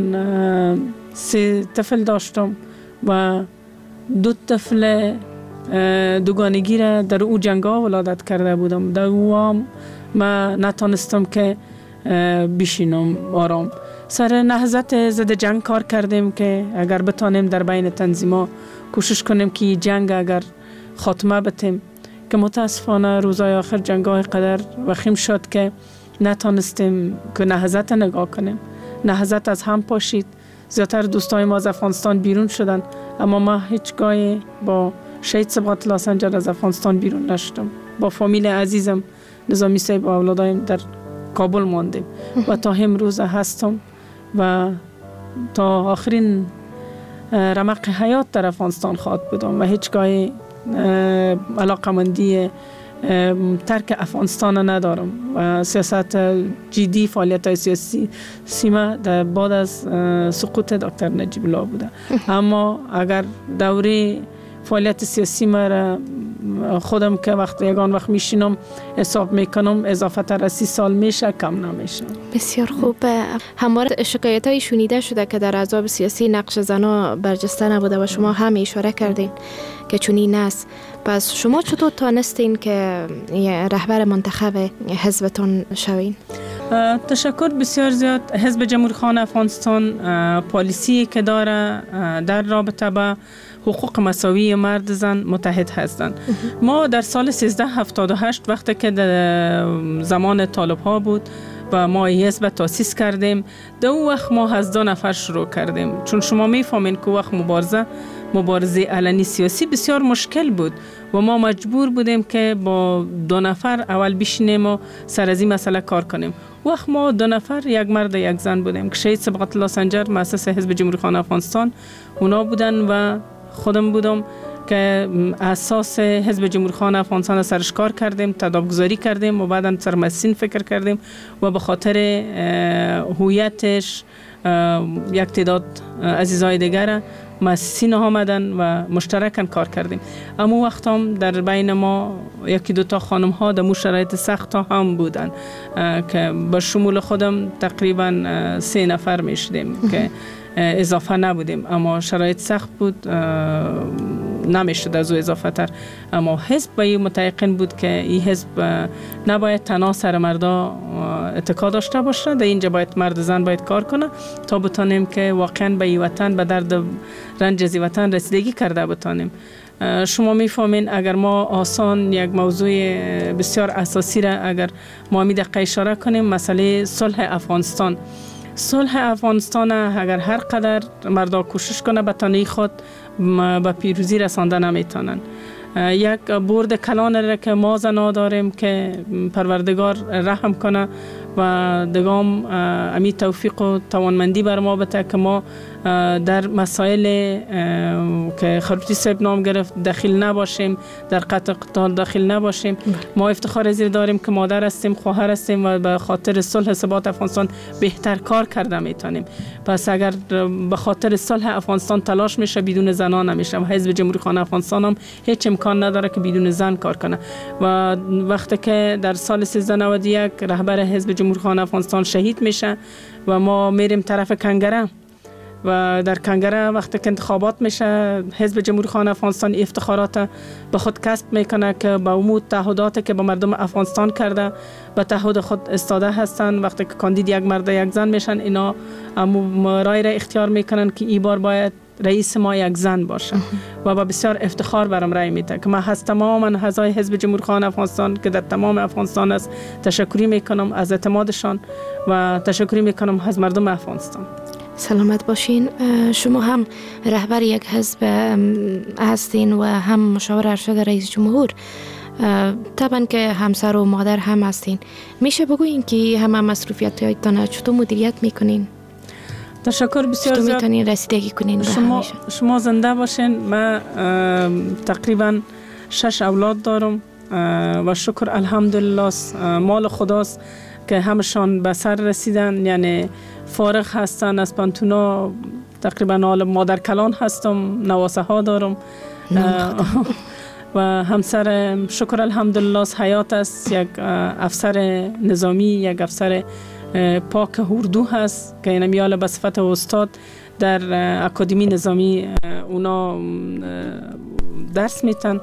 سه طفل داشتم و دو طفل دوگانگی را در او جنگا ولادت کرده بودم. در او ما نتانستم که بشینم آرام. سر نهضت ضد جنگ کار کردیم که اگر بتانیم در بین تنظیما کوشش کنیم که جنگ اگر خاتمه بتیم، که متاسفانه روزای آخر جنگای قدر وخیم شد که نتانستیم که نهضت نگاه کنیم. نهضت از هم پاشید، زیادتر دوستای ما از افغانستان بیرون شدن، اما ما هیچگاه با شهید صبغت الله سنجر از افغانستان بیرون نشدم. با فامیل عزیزم نظامی صاحب و اولادایم در کابل ماندیم و تا امروز هستم و تا آخرین رمق حیات در افغانستان خواهد بودم و هیچگاه علاقمندی ترک افغانستان ندارم و سیاست جدی فعالیت های سیاسی سیما در بعد از سقوط دکتر نجیب الله بوده. اما اگر دوره فعالیت سیاسی ما خودم که وقت یگان وقت میشینم حساب میکنم اضافه تر از سی سال میشه، کم نمیشه. بسیار خوب. همواره شکایت های شنیده شده که در احزاب سیاسی نقش زنا برجسته نبوده و شما هم اشاره کردین که چنین است. پس شما چطور تانستین که رهبر منتخب حزبتون شوین؟ تشکر بسیار زیاد. حزب جمهوری خواهان افغانستان پالیسی که داره در رابطه با حقوق مساوی مرد زن متحد هستند. ما در سال سیزده هفتاد و هشت وقتی که در زمان طالب ها بود و ما حزب تاسیس کردیم، در اون وقت ما از دو نفر شروع کردیم، چون شما میفهمین که وقت مبارزه مبارزه علنی سیاسی بسیار مشکل بود و ما مجبور بودیم که با دو نفر اول بشینیم و سر از این مسئله کار کنیم. وقت ما دو نفر، یک مرد و یک زن بودیم که شهید صبغت الله سنجر مؤسس حزب جمهوری خواهان افغانستان اونا بودن و خودم بودم که اساس حزب جمهوری خواهان افغانستان سرش کار کردیم، تدابگذاری کردیم و بعدا سر مسین فکر کردیم و به خاطر هویتش یک تعداد عزیزای دیگر مؤسسین آمدن و مشترکاً کار کردیم. اما وقت هم در بین ما یکی دو تا خانم ها در شرایط سخت ها هم بودن که با شمول خودم تقریبا سه نفر می شدیم که اضافه نبودیم، اما شرایط سخت بود، نمیشد از او اضافه تر. اما حزب به این متیقن بود که این حزب نباید تنها سر مردا اتکا داشته باشه، در اینجا باید مرد زن باید کار کنه تا بتانیم که واقعا به این وطن، به درد رنج از وطن رسیدگی کرده بتانیم. شما میفهمین اگر ما آسان یک موضوع بسیار اساسی را اگر ما می دقیق اشاره کنیم، مسئله صلح افغانستان. صلح افغانستان اگر هر قدر مردا کوشش کنه به تنهایی خود به پیروزی رسانده نمیتونن. یک برد کلان را که ما زنا داریم که پروردگار رحم کنه و دگام امی توفیق و توانمندی بر ما بده که ما در مسائل که خروجی صاحب نام گرفت داخل نباشیم، در قطع قتال داخل نباشیم. ما افتخار زیر داریم که مادر هستیم، خواهر هستیم و به خاطر صلح ثبات افغانستان بهتر کار کرده میتونیم. پس اگر به خاطر صلح افغانستان تلاش میشه بدون زنان نمیشه و حزب جمهوری خواهان افغانستان هم هیچ امکان نداره که بدون زن کار کنه. و وقتی که در سال سیزده نود و یک رهبر حزب جمهوری خواهان افغانستان شهید میشه و ما میریم طرف کنگره و در کنگره وقتی که انتخابات میشه، حزب جمهوری خواهان افغانستان افتخارات به خود کسب میکنه که با امید تعهداتی که با مردم افغانستان کرده به تعهد خود استاده هستن. وقتی که کاندید یک مرد یک زن میشن، اینا رای را اختیار میکنن که این بار باید رئیس ما یک زن باشه و با بسیار افتخار برام رای میده که من از تمام اعضای حزب جمهوری خواهان افغانستان که در تمام افغانستان است تشکری میکنم از اعتمادشان و تشکری میکنم از مردم افغانستان. سلامت باشین. شما هم رهبر یک حزب هستین و هم مشاور ارشد رئیس جمهور، طبعا که همسر و مادر هم هستین. میشه بگوین که همه مصروفیت‌هایتان چطور مدیریت میکنین؟ تشکر بسیار زیاد. میتونین رسیدگی کنین به شما شما زنده باشین. من تقریبا شش اولاد دارم و شکر الحمدلله مال خداست که همشان به سر رسیدن، یعنی فارغ هستن از پانتونا. تقریبا حال مادر کلان هستم، نواسه ها دارم و همسر شکر الحمدلله حیات است، یک افسر نظامی، یک افسر پاک اردو هست که این میال به صفت استاد در اکادمی نظامی اونا درس میتن.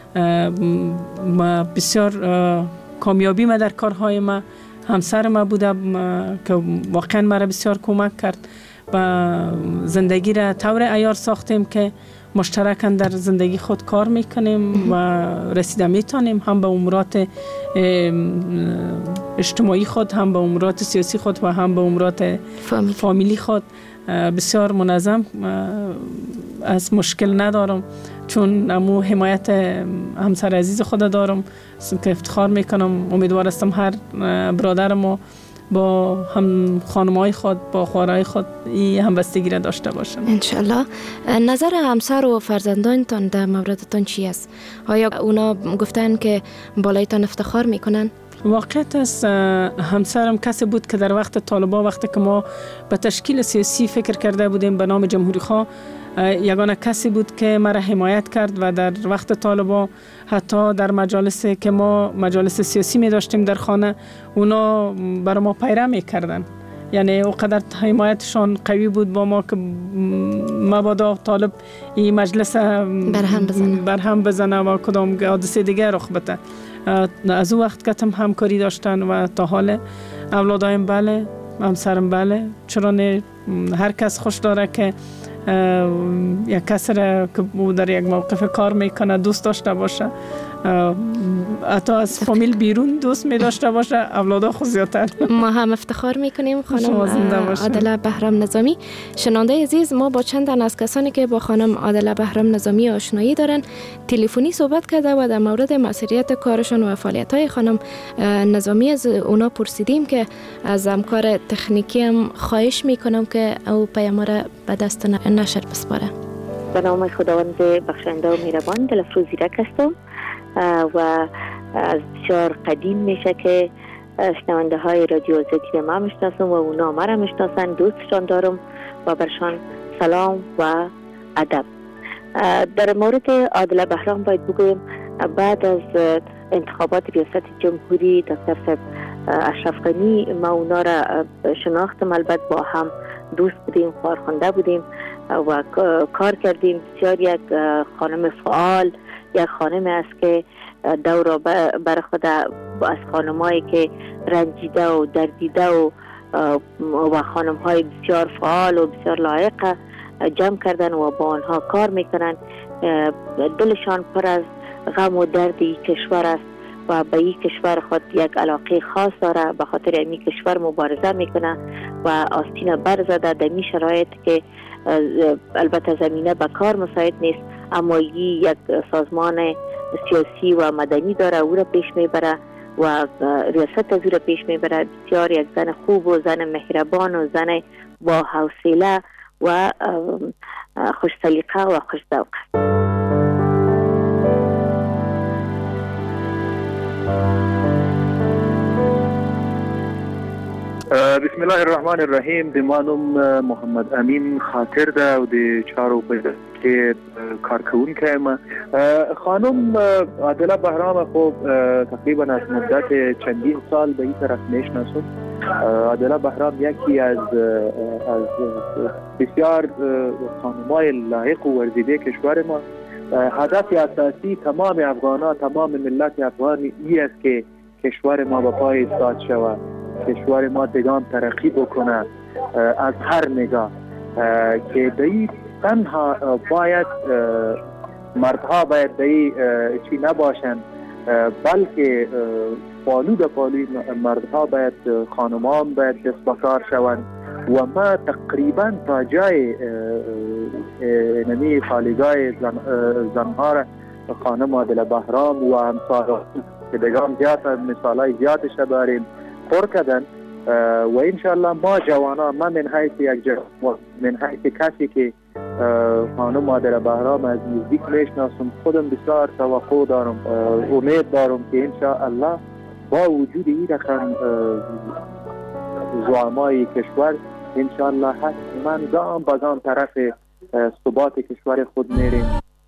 بسیار کامیابی ما در کارهای ما، همسر ما بوده که واقعا مرا بسیار کمک کرد و زندگی را طور عیار ساختیم که مشترکاً در زندگی خود کار میکنیم و رسیده میتونیم هم به امورات اجتماعی خود، هم به امورات سیاسی خود و هم به امورات فامیلی, فامیلی خود. بسیار منظم، از مشکل ندارم چون امو حمایت همسر عزیز خود دارم که افتخار میکنم. امیدوار هستم هر برادرم با هم خانمای خود، با خوارای خود این همبستگی را داشته باشم انشالله. نظر همسر و فرزندانتان در موردتان چی است؟ آیا اونا گفتن که بالایتان افتخار میکنن؟ واقعیت است همسرم کسی بود که در وقت طالبا، وقتی که ما به تشکیل سیاسی فکر کرده بودیم به نام جمهوری خواه، یگانه کسی بود که مرا حمایت کرد و در وقت طالبا حتی در مجالس که ما مجالس سیاسی می داشتیم در خانه، اونا برای ما پیره می کردن. یعنی اوقدر حمایتشان قوی بود با ما که مبادا طالب این مجلس برهم بزنه, برهم بزنه و کدام حادثه دیگه رخ بده. از او وقت که هم همکاری داشتن و تا حال اولادایم بله، همسرم بله. چرا نه؟ هر کس خوش داره که یک کسی را که در یک موقف کار میکنه دوست داشته باشه، حتی از فامیل بیرون دوست می داشته باشه، اولادا خود زیادتر. ما هم افتخار میکنیم خانم عادله بهرام نظامی. شنونده عزیز، ما با چند تن از کسانی که با خانم عادله بهرام نظامی آشنایی دارن تلفنی صحبت کرده و در مورد مسئولیت کارشون و فعالیت‌های خانم نظامی از اونا پرسیدیم که از همکار تکنیکی هم خواهش میکنم که او پیام را به دست نشر بسپاره. به نام خداوند بخشنده و مهربان، دلفروز زیرک هستم و از بسیار قدیم میشه که شنونده های رادیو آزادی ما میشناسم و اونا ما را میشناسن، دوستشان دارم و برشان سلام و ادب. در مورد عادله بهرام باید بگویم بعد از انتخابات ریاست جمهوری دکتر صاحب اشرف غنی ما اونا را شناختم، البته با هم دوست بودیم، کارخوانده بودیم و کار کردیم. بسیار یک خانم فعال، یک خانم است که دور بر خود از خانمایی که رنجیده و دردیده و و خانم های بسیار فعال و بسیار لایق جمع کردن و با آنها کار میکنن. دلشان پر از غم و درد این کشور است و به این کشور خود یک علاقه خاص داره، به خاطر این کشور مبارزه میکنه و آستین برزده در این شرایط که البته زمینه به کار مساعد نیست، اما یک سازمان سیاسی و مدنی داره، او را پیش میبره و ریاست از او را پیش میبره. بسیار یک زن خوب و زن مهربان و زن با حوصله و خوش سلیقه و خوش ذوق. بسم الله الرحمن الرحیم. د مانم محمد امین خاطر ده و د چارو بده که کارکونکه ما خانم عادله بهرام خب تقریبا از مدت چندین سال به این طرف میشناسم. عادله بهرام یکی از از بسیار خانمای لایق و ورزیده کشور ما. هدف اساسی تمام افغانان، تمام ملت افغانی ای است که کشور ما به پای ایستاد شود، کشور ما دگام ترقی بکنه از هر نگاه، که دایی تنها باید مردها باید دایی چی نباشن، بلکه پالو در پالوی مردها باید خانمان باید دست بکار شوند و ما تقریبا تا جای نمی خالیگاه زن زنها را خانم عادله بهرام و همسالان که دگام زیاد مثالای زیادش داریم پر کردن و انشالله ما جوانان، من من حیث یک جوان، من حیث کسی که خانم عادله بهرام از نزدیک میشناسم، خودم بسیار توقع دارم، امید دارم که انشالله با وجود این رقم زعمای کشور انشالله حتما گام به گام طرف ثبات کشور خود میریم.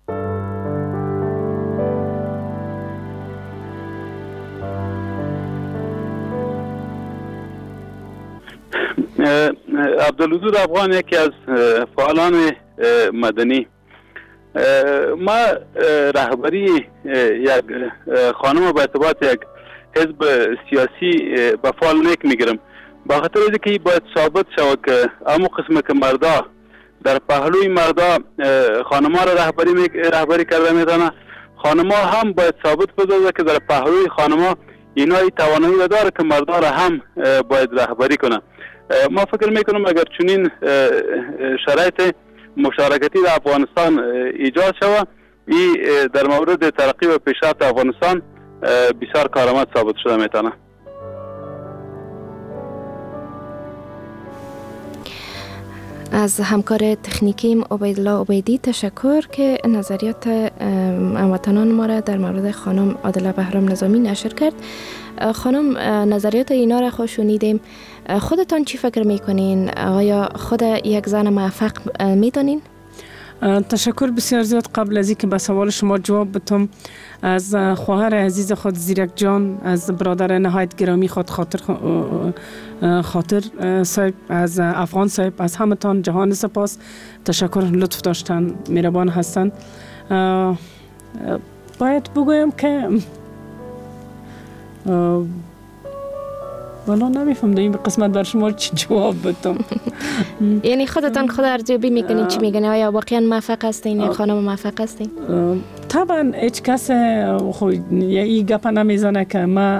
عبدالوجود افغان یکی از فعالان مدنی. ما رهبری یک خانم به ارتباط یک حزب سیاسی به فعال نیک میگیرم، با خاطر اینکه که باید ثابت شود که امو قسم که مردا در پهلوی مردا خانما را رهبری رهبری کرده میتونه، خانما هم باید ثابت بده که در پهلوی خانما اینا ای توانایی داره که مردا را هم باید رهبری کنه. ما فکر میکنم اگر چنین شرایط مشارکتی در افغانستان ایجاد شود، این در مورد ترقی و پیشرفت افغانستان بسیار کارآمد ثابت شده میتونه. از همکار تکنیکیم عبیدالله عبیدی تشکر که نظریات هموطنان ما را در مورد خانم عادله بهرام نظامی نشر کرد. خانم، نظریات اینا را خواه شنیدیم، خودتان چی فکر میکنین؟ آیا خود یک زن موفق میدانین؟ تشکر بسیار زیاد. قبل از اینکه به سوال شما جواب بدم، از خواهر عزیز خود زیرک جان، از برادر نهایت گرامی خود خاطر خاطر صاحب، از افغان صاحب، از همتان جهان سپاس. تشکر، لطف داشتن، مهربان هستند. باید بگویم که والا نمیفهم در این قسمت بر شما چی جواب بدم. یعنی خودتان خود ارزیابی میکنین چی میگن؟ آیا واقعا موفق هستین یا خانم موفق هستین؟ طبعا هیچ کس خود این گپ نمیزنه که ما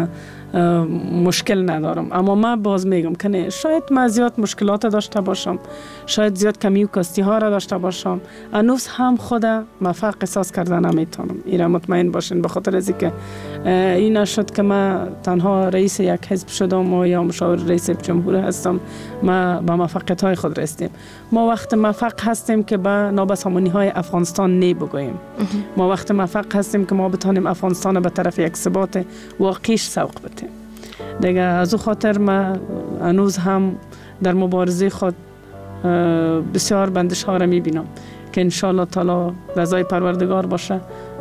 مشکل ندارم، اما من باز میگم که نه، شاید من زیاد مشکلات داشته باشم، شاید زیاد کمی و کاستی ها را داشته باشم، هنوز هم خود موفق احساس کرده نمیتونم. اینا مطمئن باشین، به خاطر از اینکه این نشد که من تنها رئیس یک حزب شدم و یا مشاور رئیس جمهور هستم، ما به موفقیت های خود رسیدیم. ما وقت موفق هستیم که به نابسامانی های افغانستان نی بگوییم. ما وقت موفق هستیم که ما بتونیم افغانستان به طرف یک ثبات واقعیش سوق بدیم. دیگه از او خاطر ما هنوز هم در مبارزه خود بسیار بندش ها را میبینم که انشالله تعالی رضای پروردگار باشه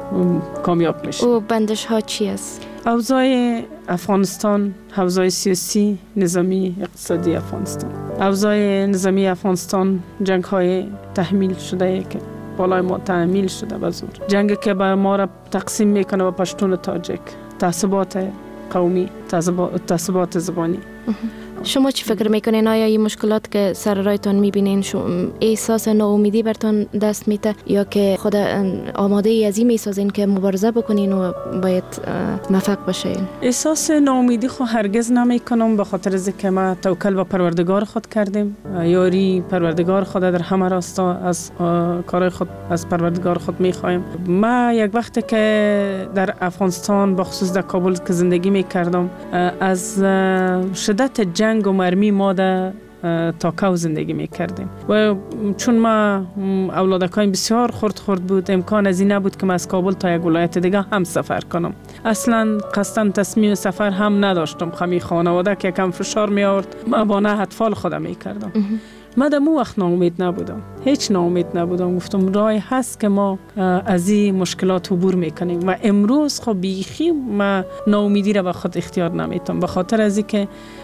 کامیاب میشه. او بندش ها چی است؟ اوضاع افغانستان، اوضاع سیاسی، نظامی، اقتصادی افغانستان. اوضاع نظامی افغانستان جنگ های تحمیل شده که بالای ما تحمیل شده به زور. جنگی که به ما را تقسیم میکنه به پشتون و تاجک. تعصبات قومی، تعصبات زبانی. شما چی فکر میکنین؟ آیا این مشکلات که سر رایتان میبینین احساس ناامیدی برتان دست میده یا که خود آماده ای از این میسازین که مبارزه بکنین و باید موفق باشین؟ احساس ناامیدی خو هرگز نمیکنم، به خاطر از که ما توکل به پروردگار خود کردیم. یاری پروردگار خود در همه راستا از کارهای خود از پروردگار خود میخوایم. ما یک وقت که در افغانستان به خصوص در کابل که زندگی میکردم، از شدت جنگ و مرمی ما در تاکاو زندگی میکردیم و چون ما اولادکایم بسیار خرد خرد بود، امکان از این نبود که من از کابل تا یک ولایت دیگه هم سفر کنم. اصلا قصداً تصمیم سفر هم نداشتم. خمی خانواده که کم فشار می آورد، ما با نه اطفال خودم میکردم. من در مو وقت ناامید نبودم، هیچ ناامید نبودم. گفتم راهی هست که ما از این مشکلات عبور میکنیم و امروز خب بیخی ما ناامیدی را به خود اختیار نمیتونم، به خاطر از اینکه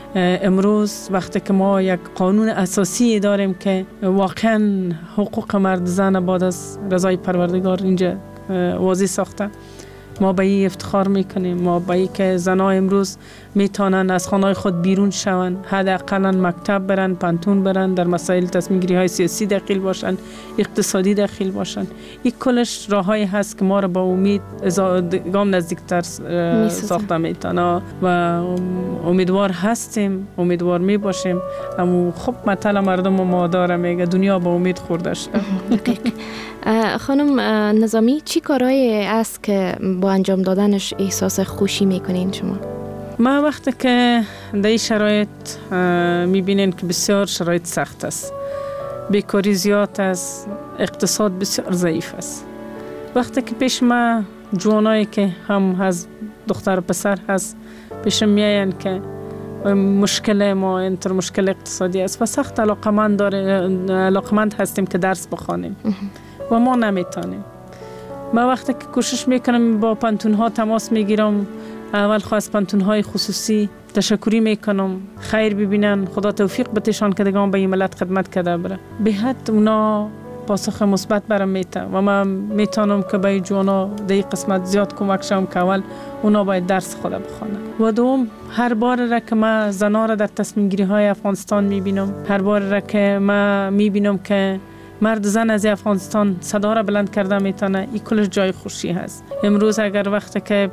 امروز وقتی که ما یک قانون اساسی داریم که واقعا حقوق مرد زن بعد از رضای پروردگار اینجا واضح ساخته، ما به این افتخار میکنیم. ما به این که زنها امروز میتونن از خانه خود بیرون شون، حداقل مکتب برن، پانتون برن، در مسائل تصمیم گیری های سیاسی دخیل باشن، اقتصادی دخیل باشن. این کلش راههایی هست که ما را با امید گام نزدیکتر ساخته میتونه و امیدوار هستیم، امیدوار می باشیم. اما خب مثلا مردم ما داره میگه دنیا با امید خورده شده. خانم نظامی، چی کارهایی است که با انجام دادنش احساس خوشی میکنین شما؟ ما وقتی که در این شرایط میبینین که بسیار شرایط سخت است، بیکاری زیاد است، اقتصاد بسیار ضعیف است، وقتی که پیش ما جوانایی که هم از دختر و پسر هست پیشم میاین که مشکل ما انتر مشکل اقتصادی است و سخت علاقمند داره علاقمند هستیم که درس بخوانیم و ما نمیتونیم. ما وقتی که کوشش میکنم با پانتون ها تماس میگیرم، اول خواست پانتون های خصوصی تشکری میکنم، خیر ببینن، خدا توفیق بتشان که دیگه به این ملت خدمت کرده بره. به حد اونا پاسخ مثبت برام میته و من میتونم که به جوانا در این قسمت زیاد کمک شم که اول اونا باید درس خود بخوانن و دوم هر بار را که من زنا را در تصمیم گیری های افغانستان میبینم، هر بار را که من میبینم که مرد زن از افغانستان صدا را بلند کرده میتونه، این کلش جای خوشی هست. امروز اگر وقتی که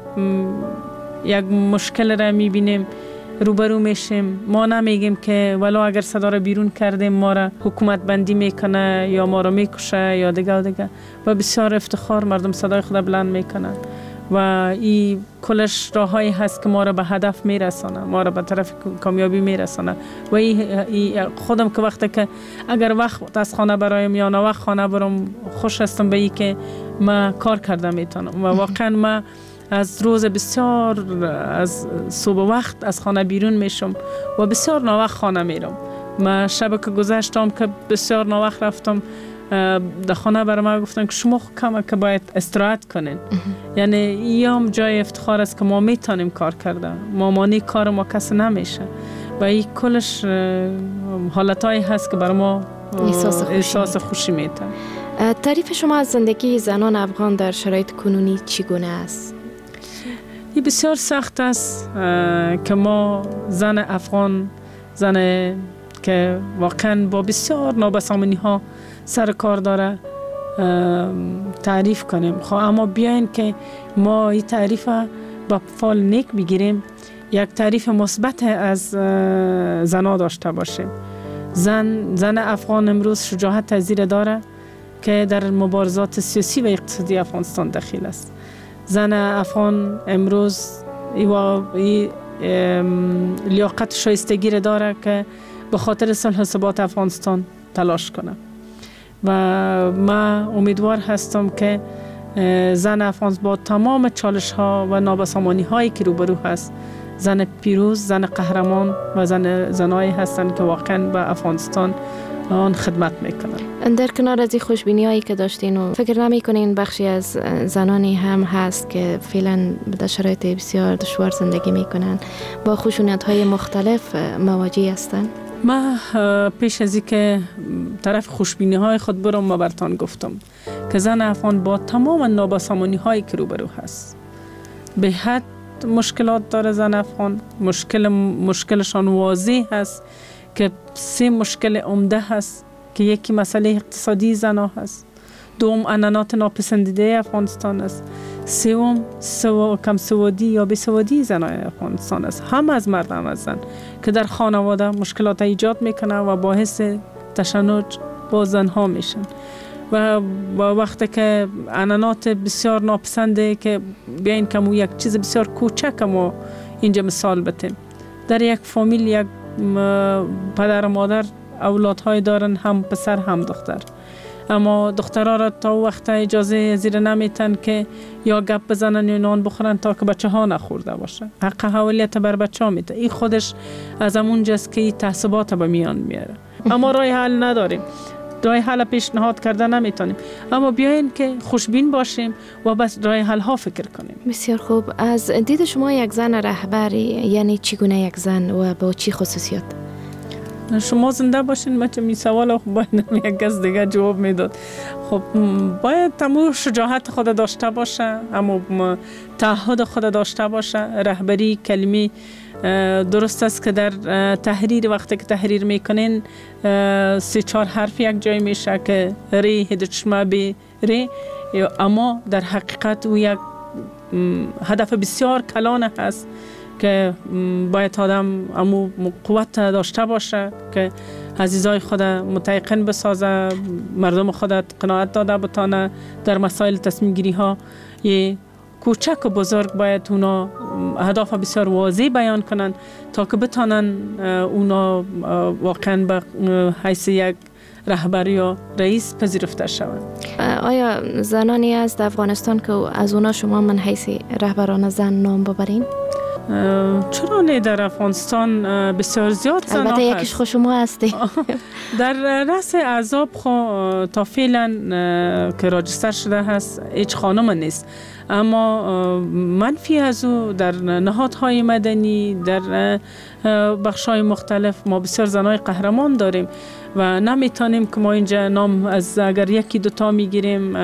یک مشکل را میبینیم روبرو میشیم، ما نمیگیم که ولو اگر صدا را بیرون کردیم ما را حکومت بندی میکنه یا ما را میکشه یا دیگه و دیگه و بسیار افتخار مردم صدای خود بلند میکنن و این کلش راههایی هست که ما را به هدف میرسانه، ما را به طرف کامیابی میرسانه و این خودم که وقتی که اگر وقت از خانه برایم یا نه وقت خانه برم خوش هستم به این که ما کار کرده میتونم و واقعا ما از روز بسیار از صبح وقت از خانه بیرون میشم و بسیار ناوقت خانه میرم. ما شب که گذشتم که بسیار ناوقت رفتم در خانه برای ما گفتن که شما کم که باید استراحت کنین. یعنی ایام جای افتخار است که ما میتونیم کار کردن، ما مانی کار ما کسی نمیشه و این کلش حالتایی هست که برای ما احساس خوشی, احساس خوشی میده. تعریف شما از زندگی زنان افغان در شرایط کنونی چگونه است؟ این بسیار سخت است که ما زن افغان، زن که واقعا با بسیار نابسامانی ها سر کار داره تعریف کنیم. خب اما بیاین که ما این تعریف با فال نیک بگیریم، یک تعریف مثبت از زنا داشته باشیم. زن زن افغان امروز شجاعت زیر داره که در مبارزات سیاسی و اقتصادی افغانستان دخیل است. زن افغان امروز ای لیاقت شایستگی داره که به خاطر صلح و ثبات افغانستان تلاش کنه و من امیدوار هستم که زن افغان با تمام چالش ها و نابسامانی هایی که روبرو هست زن پیروز، زن قهرمان و زن زنایی هستند که واقعا به افغانستان آن خدمت میکنن. در کنار از این خوشبینی هایی که داشتین و فکر نمی کنین بخشی از زنانی هم هست که فعلا در شرایط بسیار دشوار زندگی میکنن، با خشونت های مختلف مواجه هستن؟ ما پیش از این که طرف خوشبینی های خود برم ما برتان گفتم که زن افغان با تمام نابسامانی هایی که روبرو هست به حد مشکلات داره. زن افغان مشکل مشکلشان واضح هست که سه مشکل عمده هست که یکی مسئله اقتصادی زنا هست، دوم عنعنات ناپسندیده افغانستان است، سوم سو کم سوادی یا بی سوادی زنای افغانستان است. هم از مرد هم از زن که در خانواده مشکلات ایجاد میکنه و باعث تشنج با زنها میشن و با وقتی که عنعنات بسیار ناپسنده که بیاین که مو یک چیز بسیار کوچک ما اینجا مثال بتیم، در یک فامیل یک پدر و مادر اولادهای دارن، هم پسر هم دختر، اما دخترها را تا وقت اجازه زیر نمیتن که یا گپ بزنن یا نان بخورن تا که بچه ها نخورده باشه. حق حوالیت بر بچه ها میده. این خودش از همون جست که این تعصبات به میان میاره. اما رای حل نداریم، رای حل پیشنهاد کرده نمیتونیم، اما بیاین که خوشبین باشیم و بس رای حل ها فکر کنیم. بسیار خوب. از دید شما یک زن رهبری یعنی چگونه یک زن و با چی خصوصیات؟ شما زنده باشین من چه می سوال باید یک کس دیگه جواب میداد. خب باید تمام شجاعت خود داشته باشه، اما تعهد خود داشته باشه. رهبری کلمه درست است که در تحریر وقتی که تحریر میکنین سه چهار حرف یک جای میشه که ری هدچما بی ری، اما در حقیقت او یک هدف بسیار کلان هست که باید آدم امو قوت داشته باشه که عزیزای خود متیقن بسازه، مردم خود قناعت داده بتانه در مسائل تصمیم گیری ها. یه کوچک و بزرگ باید اونا اهداف بسیار واضح بیان کنن تا که بتانن اونا واقعا به حیث یک رهبر یا رئیس پذیرفته شوند. آیا زنانی از افغانستان که از اونا شما من حیث رهبران زن نام ببرین؟ چرا نه؟ در افغانستان بسیار زیاد زنها هست. البته یکیش خود شما هستی. در رأس احزاب خو تا فعلا که راجستر شده هست هیچ خانم نیست، اما منفی از او در نهادهای مدنی در بخش‌های مختلف ما بسیار زنای قهرمان داریم و نمیتونیم که ما اینجا نام از اگر یکی دوتا میگیریم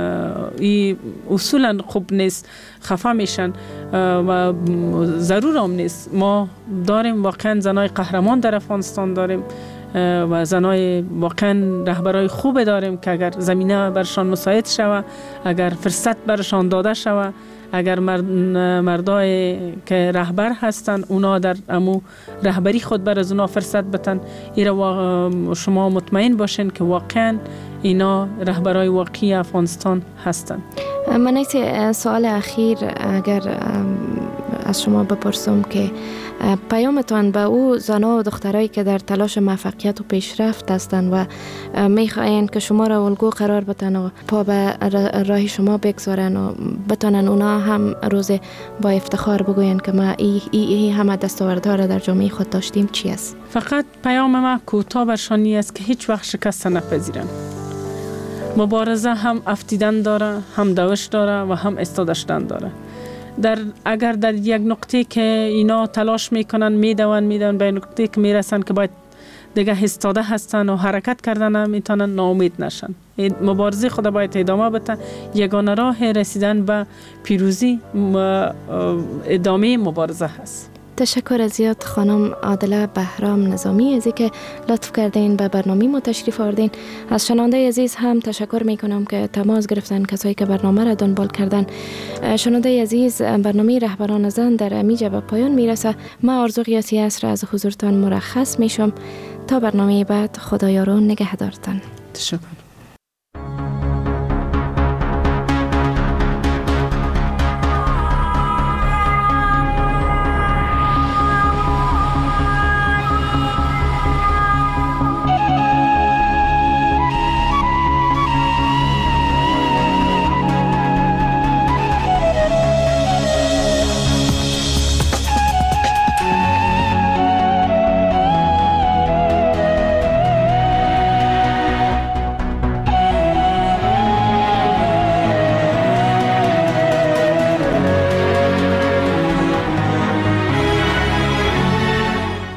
این اصولا خوب نیست، خفه میشن و ضرور هم نیست. ما داریم واقعا زنای قهرمان در افغانستان داریم و زنای واقعا رهبرای خوب داریم که اگر زمینه برشان مساعد شوه، اگر فرصت برشان داده شوه، اگر مرد مردای که رهبر هستن اونا در امو رهبری خود بر از اونا فرصت بتن، اینا شما مطمئن باشین که واقعا اینا رهبرای واقعی افغانستان هستن. من ایت سوال اخیر اگر از شما بپرسم که پیامتان به او زنها و دخترایی که در تلاش موفقیت و پیشرفت هستند و میخواین که شما را الگو قرار بدن و پا به راه شما بگذارن و بتانن اونا هم روز با افتخار بگوین که ما ای, ای, ای همه دستاوردها را در جامعه خود داشتیم چی است؟ فقط پیام ما کوتاه برشانی است که هیچ وقت شکست نپذیرن. مبارزه هم افتیدن داره، هم دوش داره و هم استادشتن داره. در اگر در یک نقطه که اینا تلاش میکنن میدون میدون به نقطه که میرسن که باید دیگه ایستاده هستن و حرکت کردن هم میتونن ناامید نشن. مبارزه خود باید ادامه بده. یگانه راه رسیدن به پیروزی ادامه مبارزه هست. تشکر از زیاد خانم عادله بهرام نظامی از اینکه لطف کردین به برنامه ما تشریف آوردین. از شنونده عزیز هم تشکر می کنم که تماس گرفتن، کسایی که برنامه را دنبال کردن. شنونده عزیز، برنامه رهبران زن در امیجا به پایان میرسه. ما آرزو قیاسی عصر از حضورتان مرخص میشم تا برنامه بعد. خدایارو نگهدارتان. تشکر.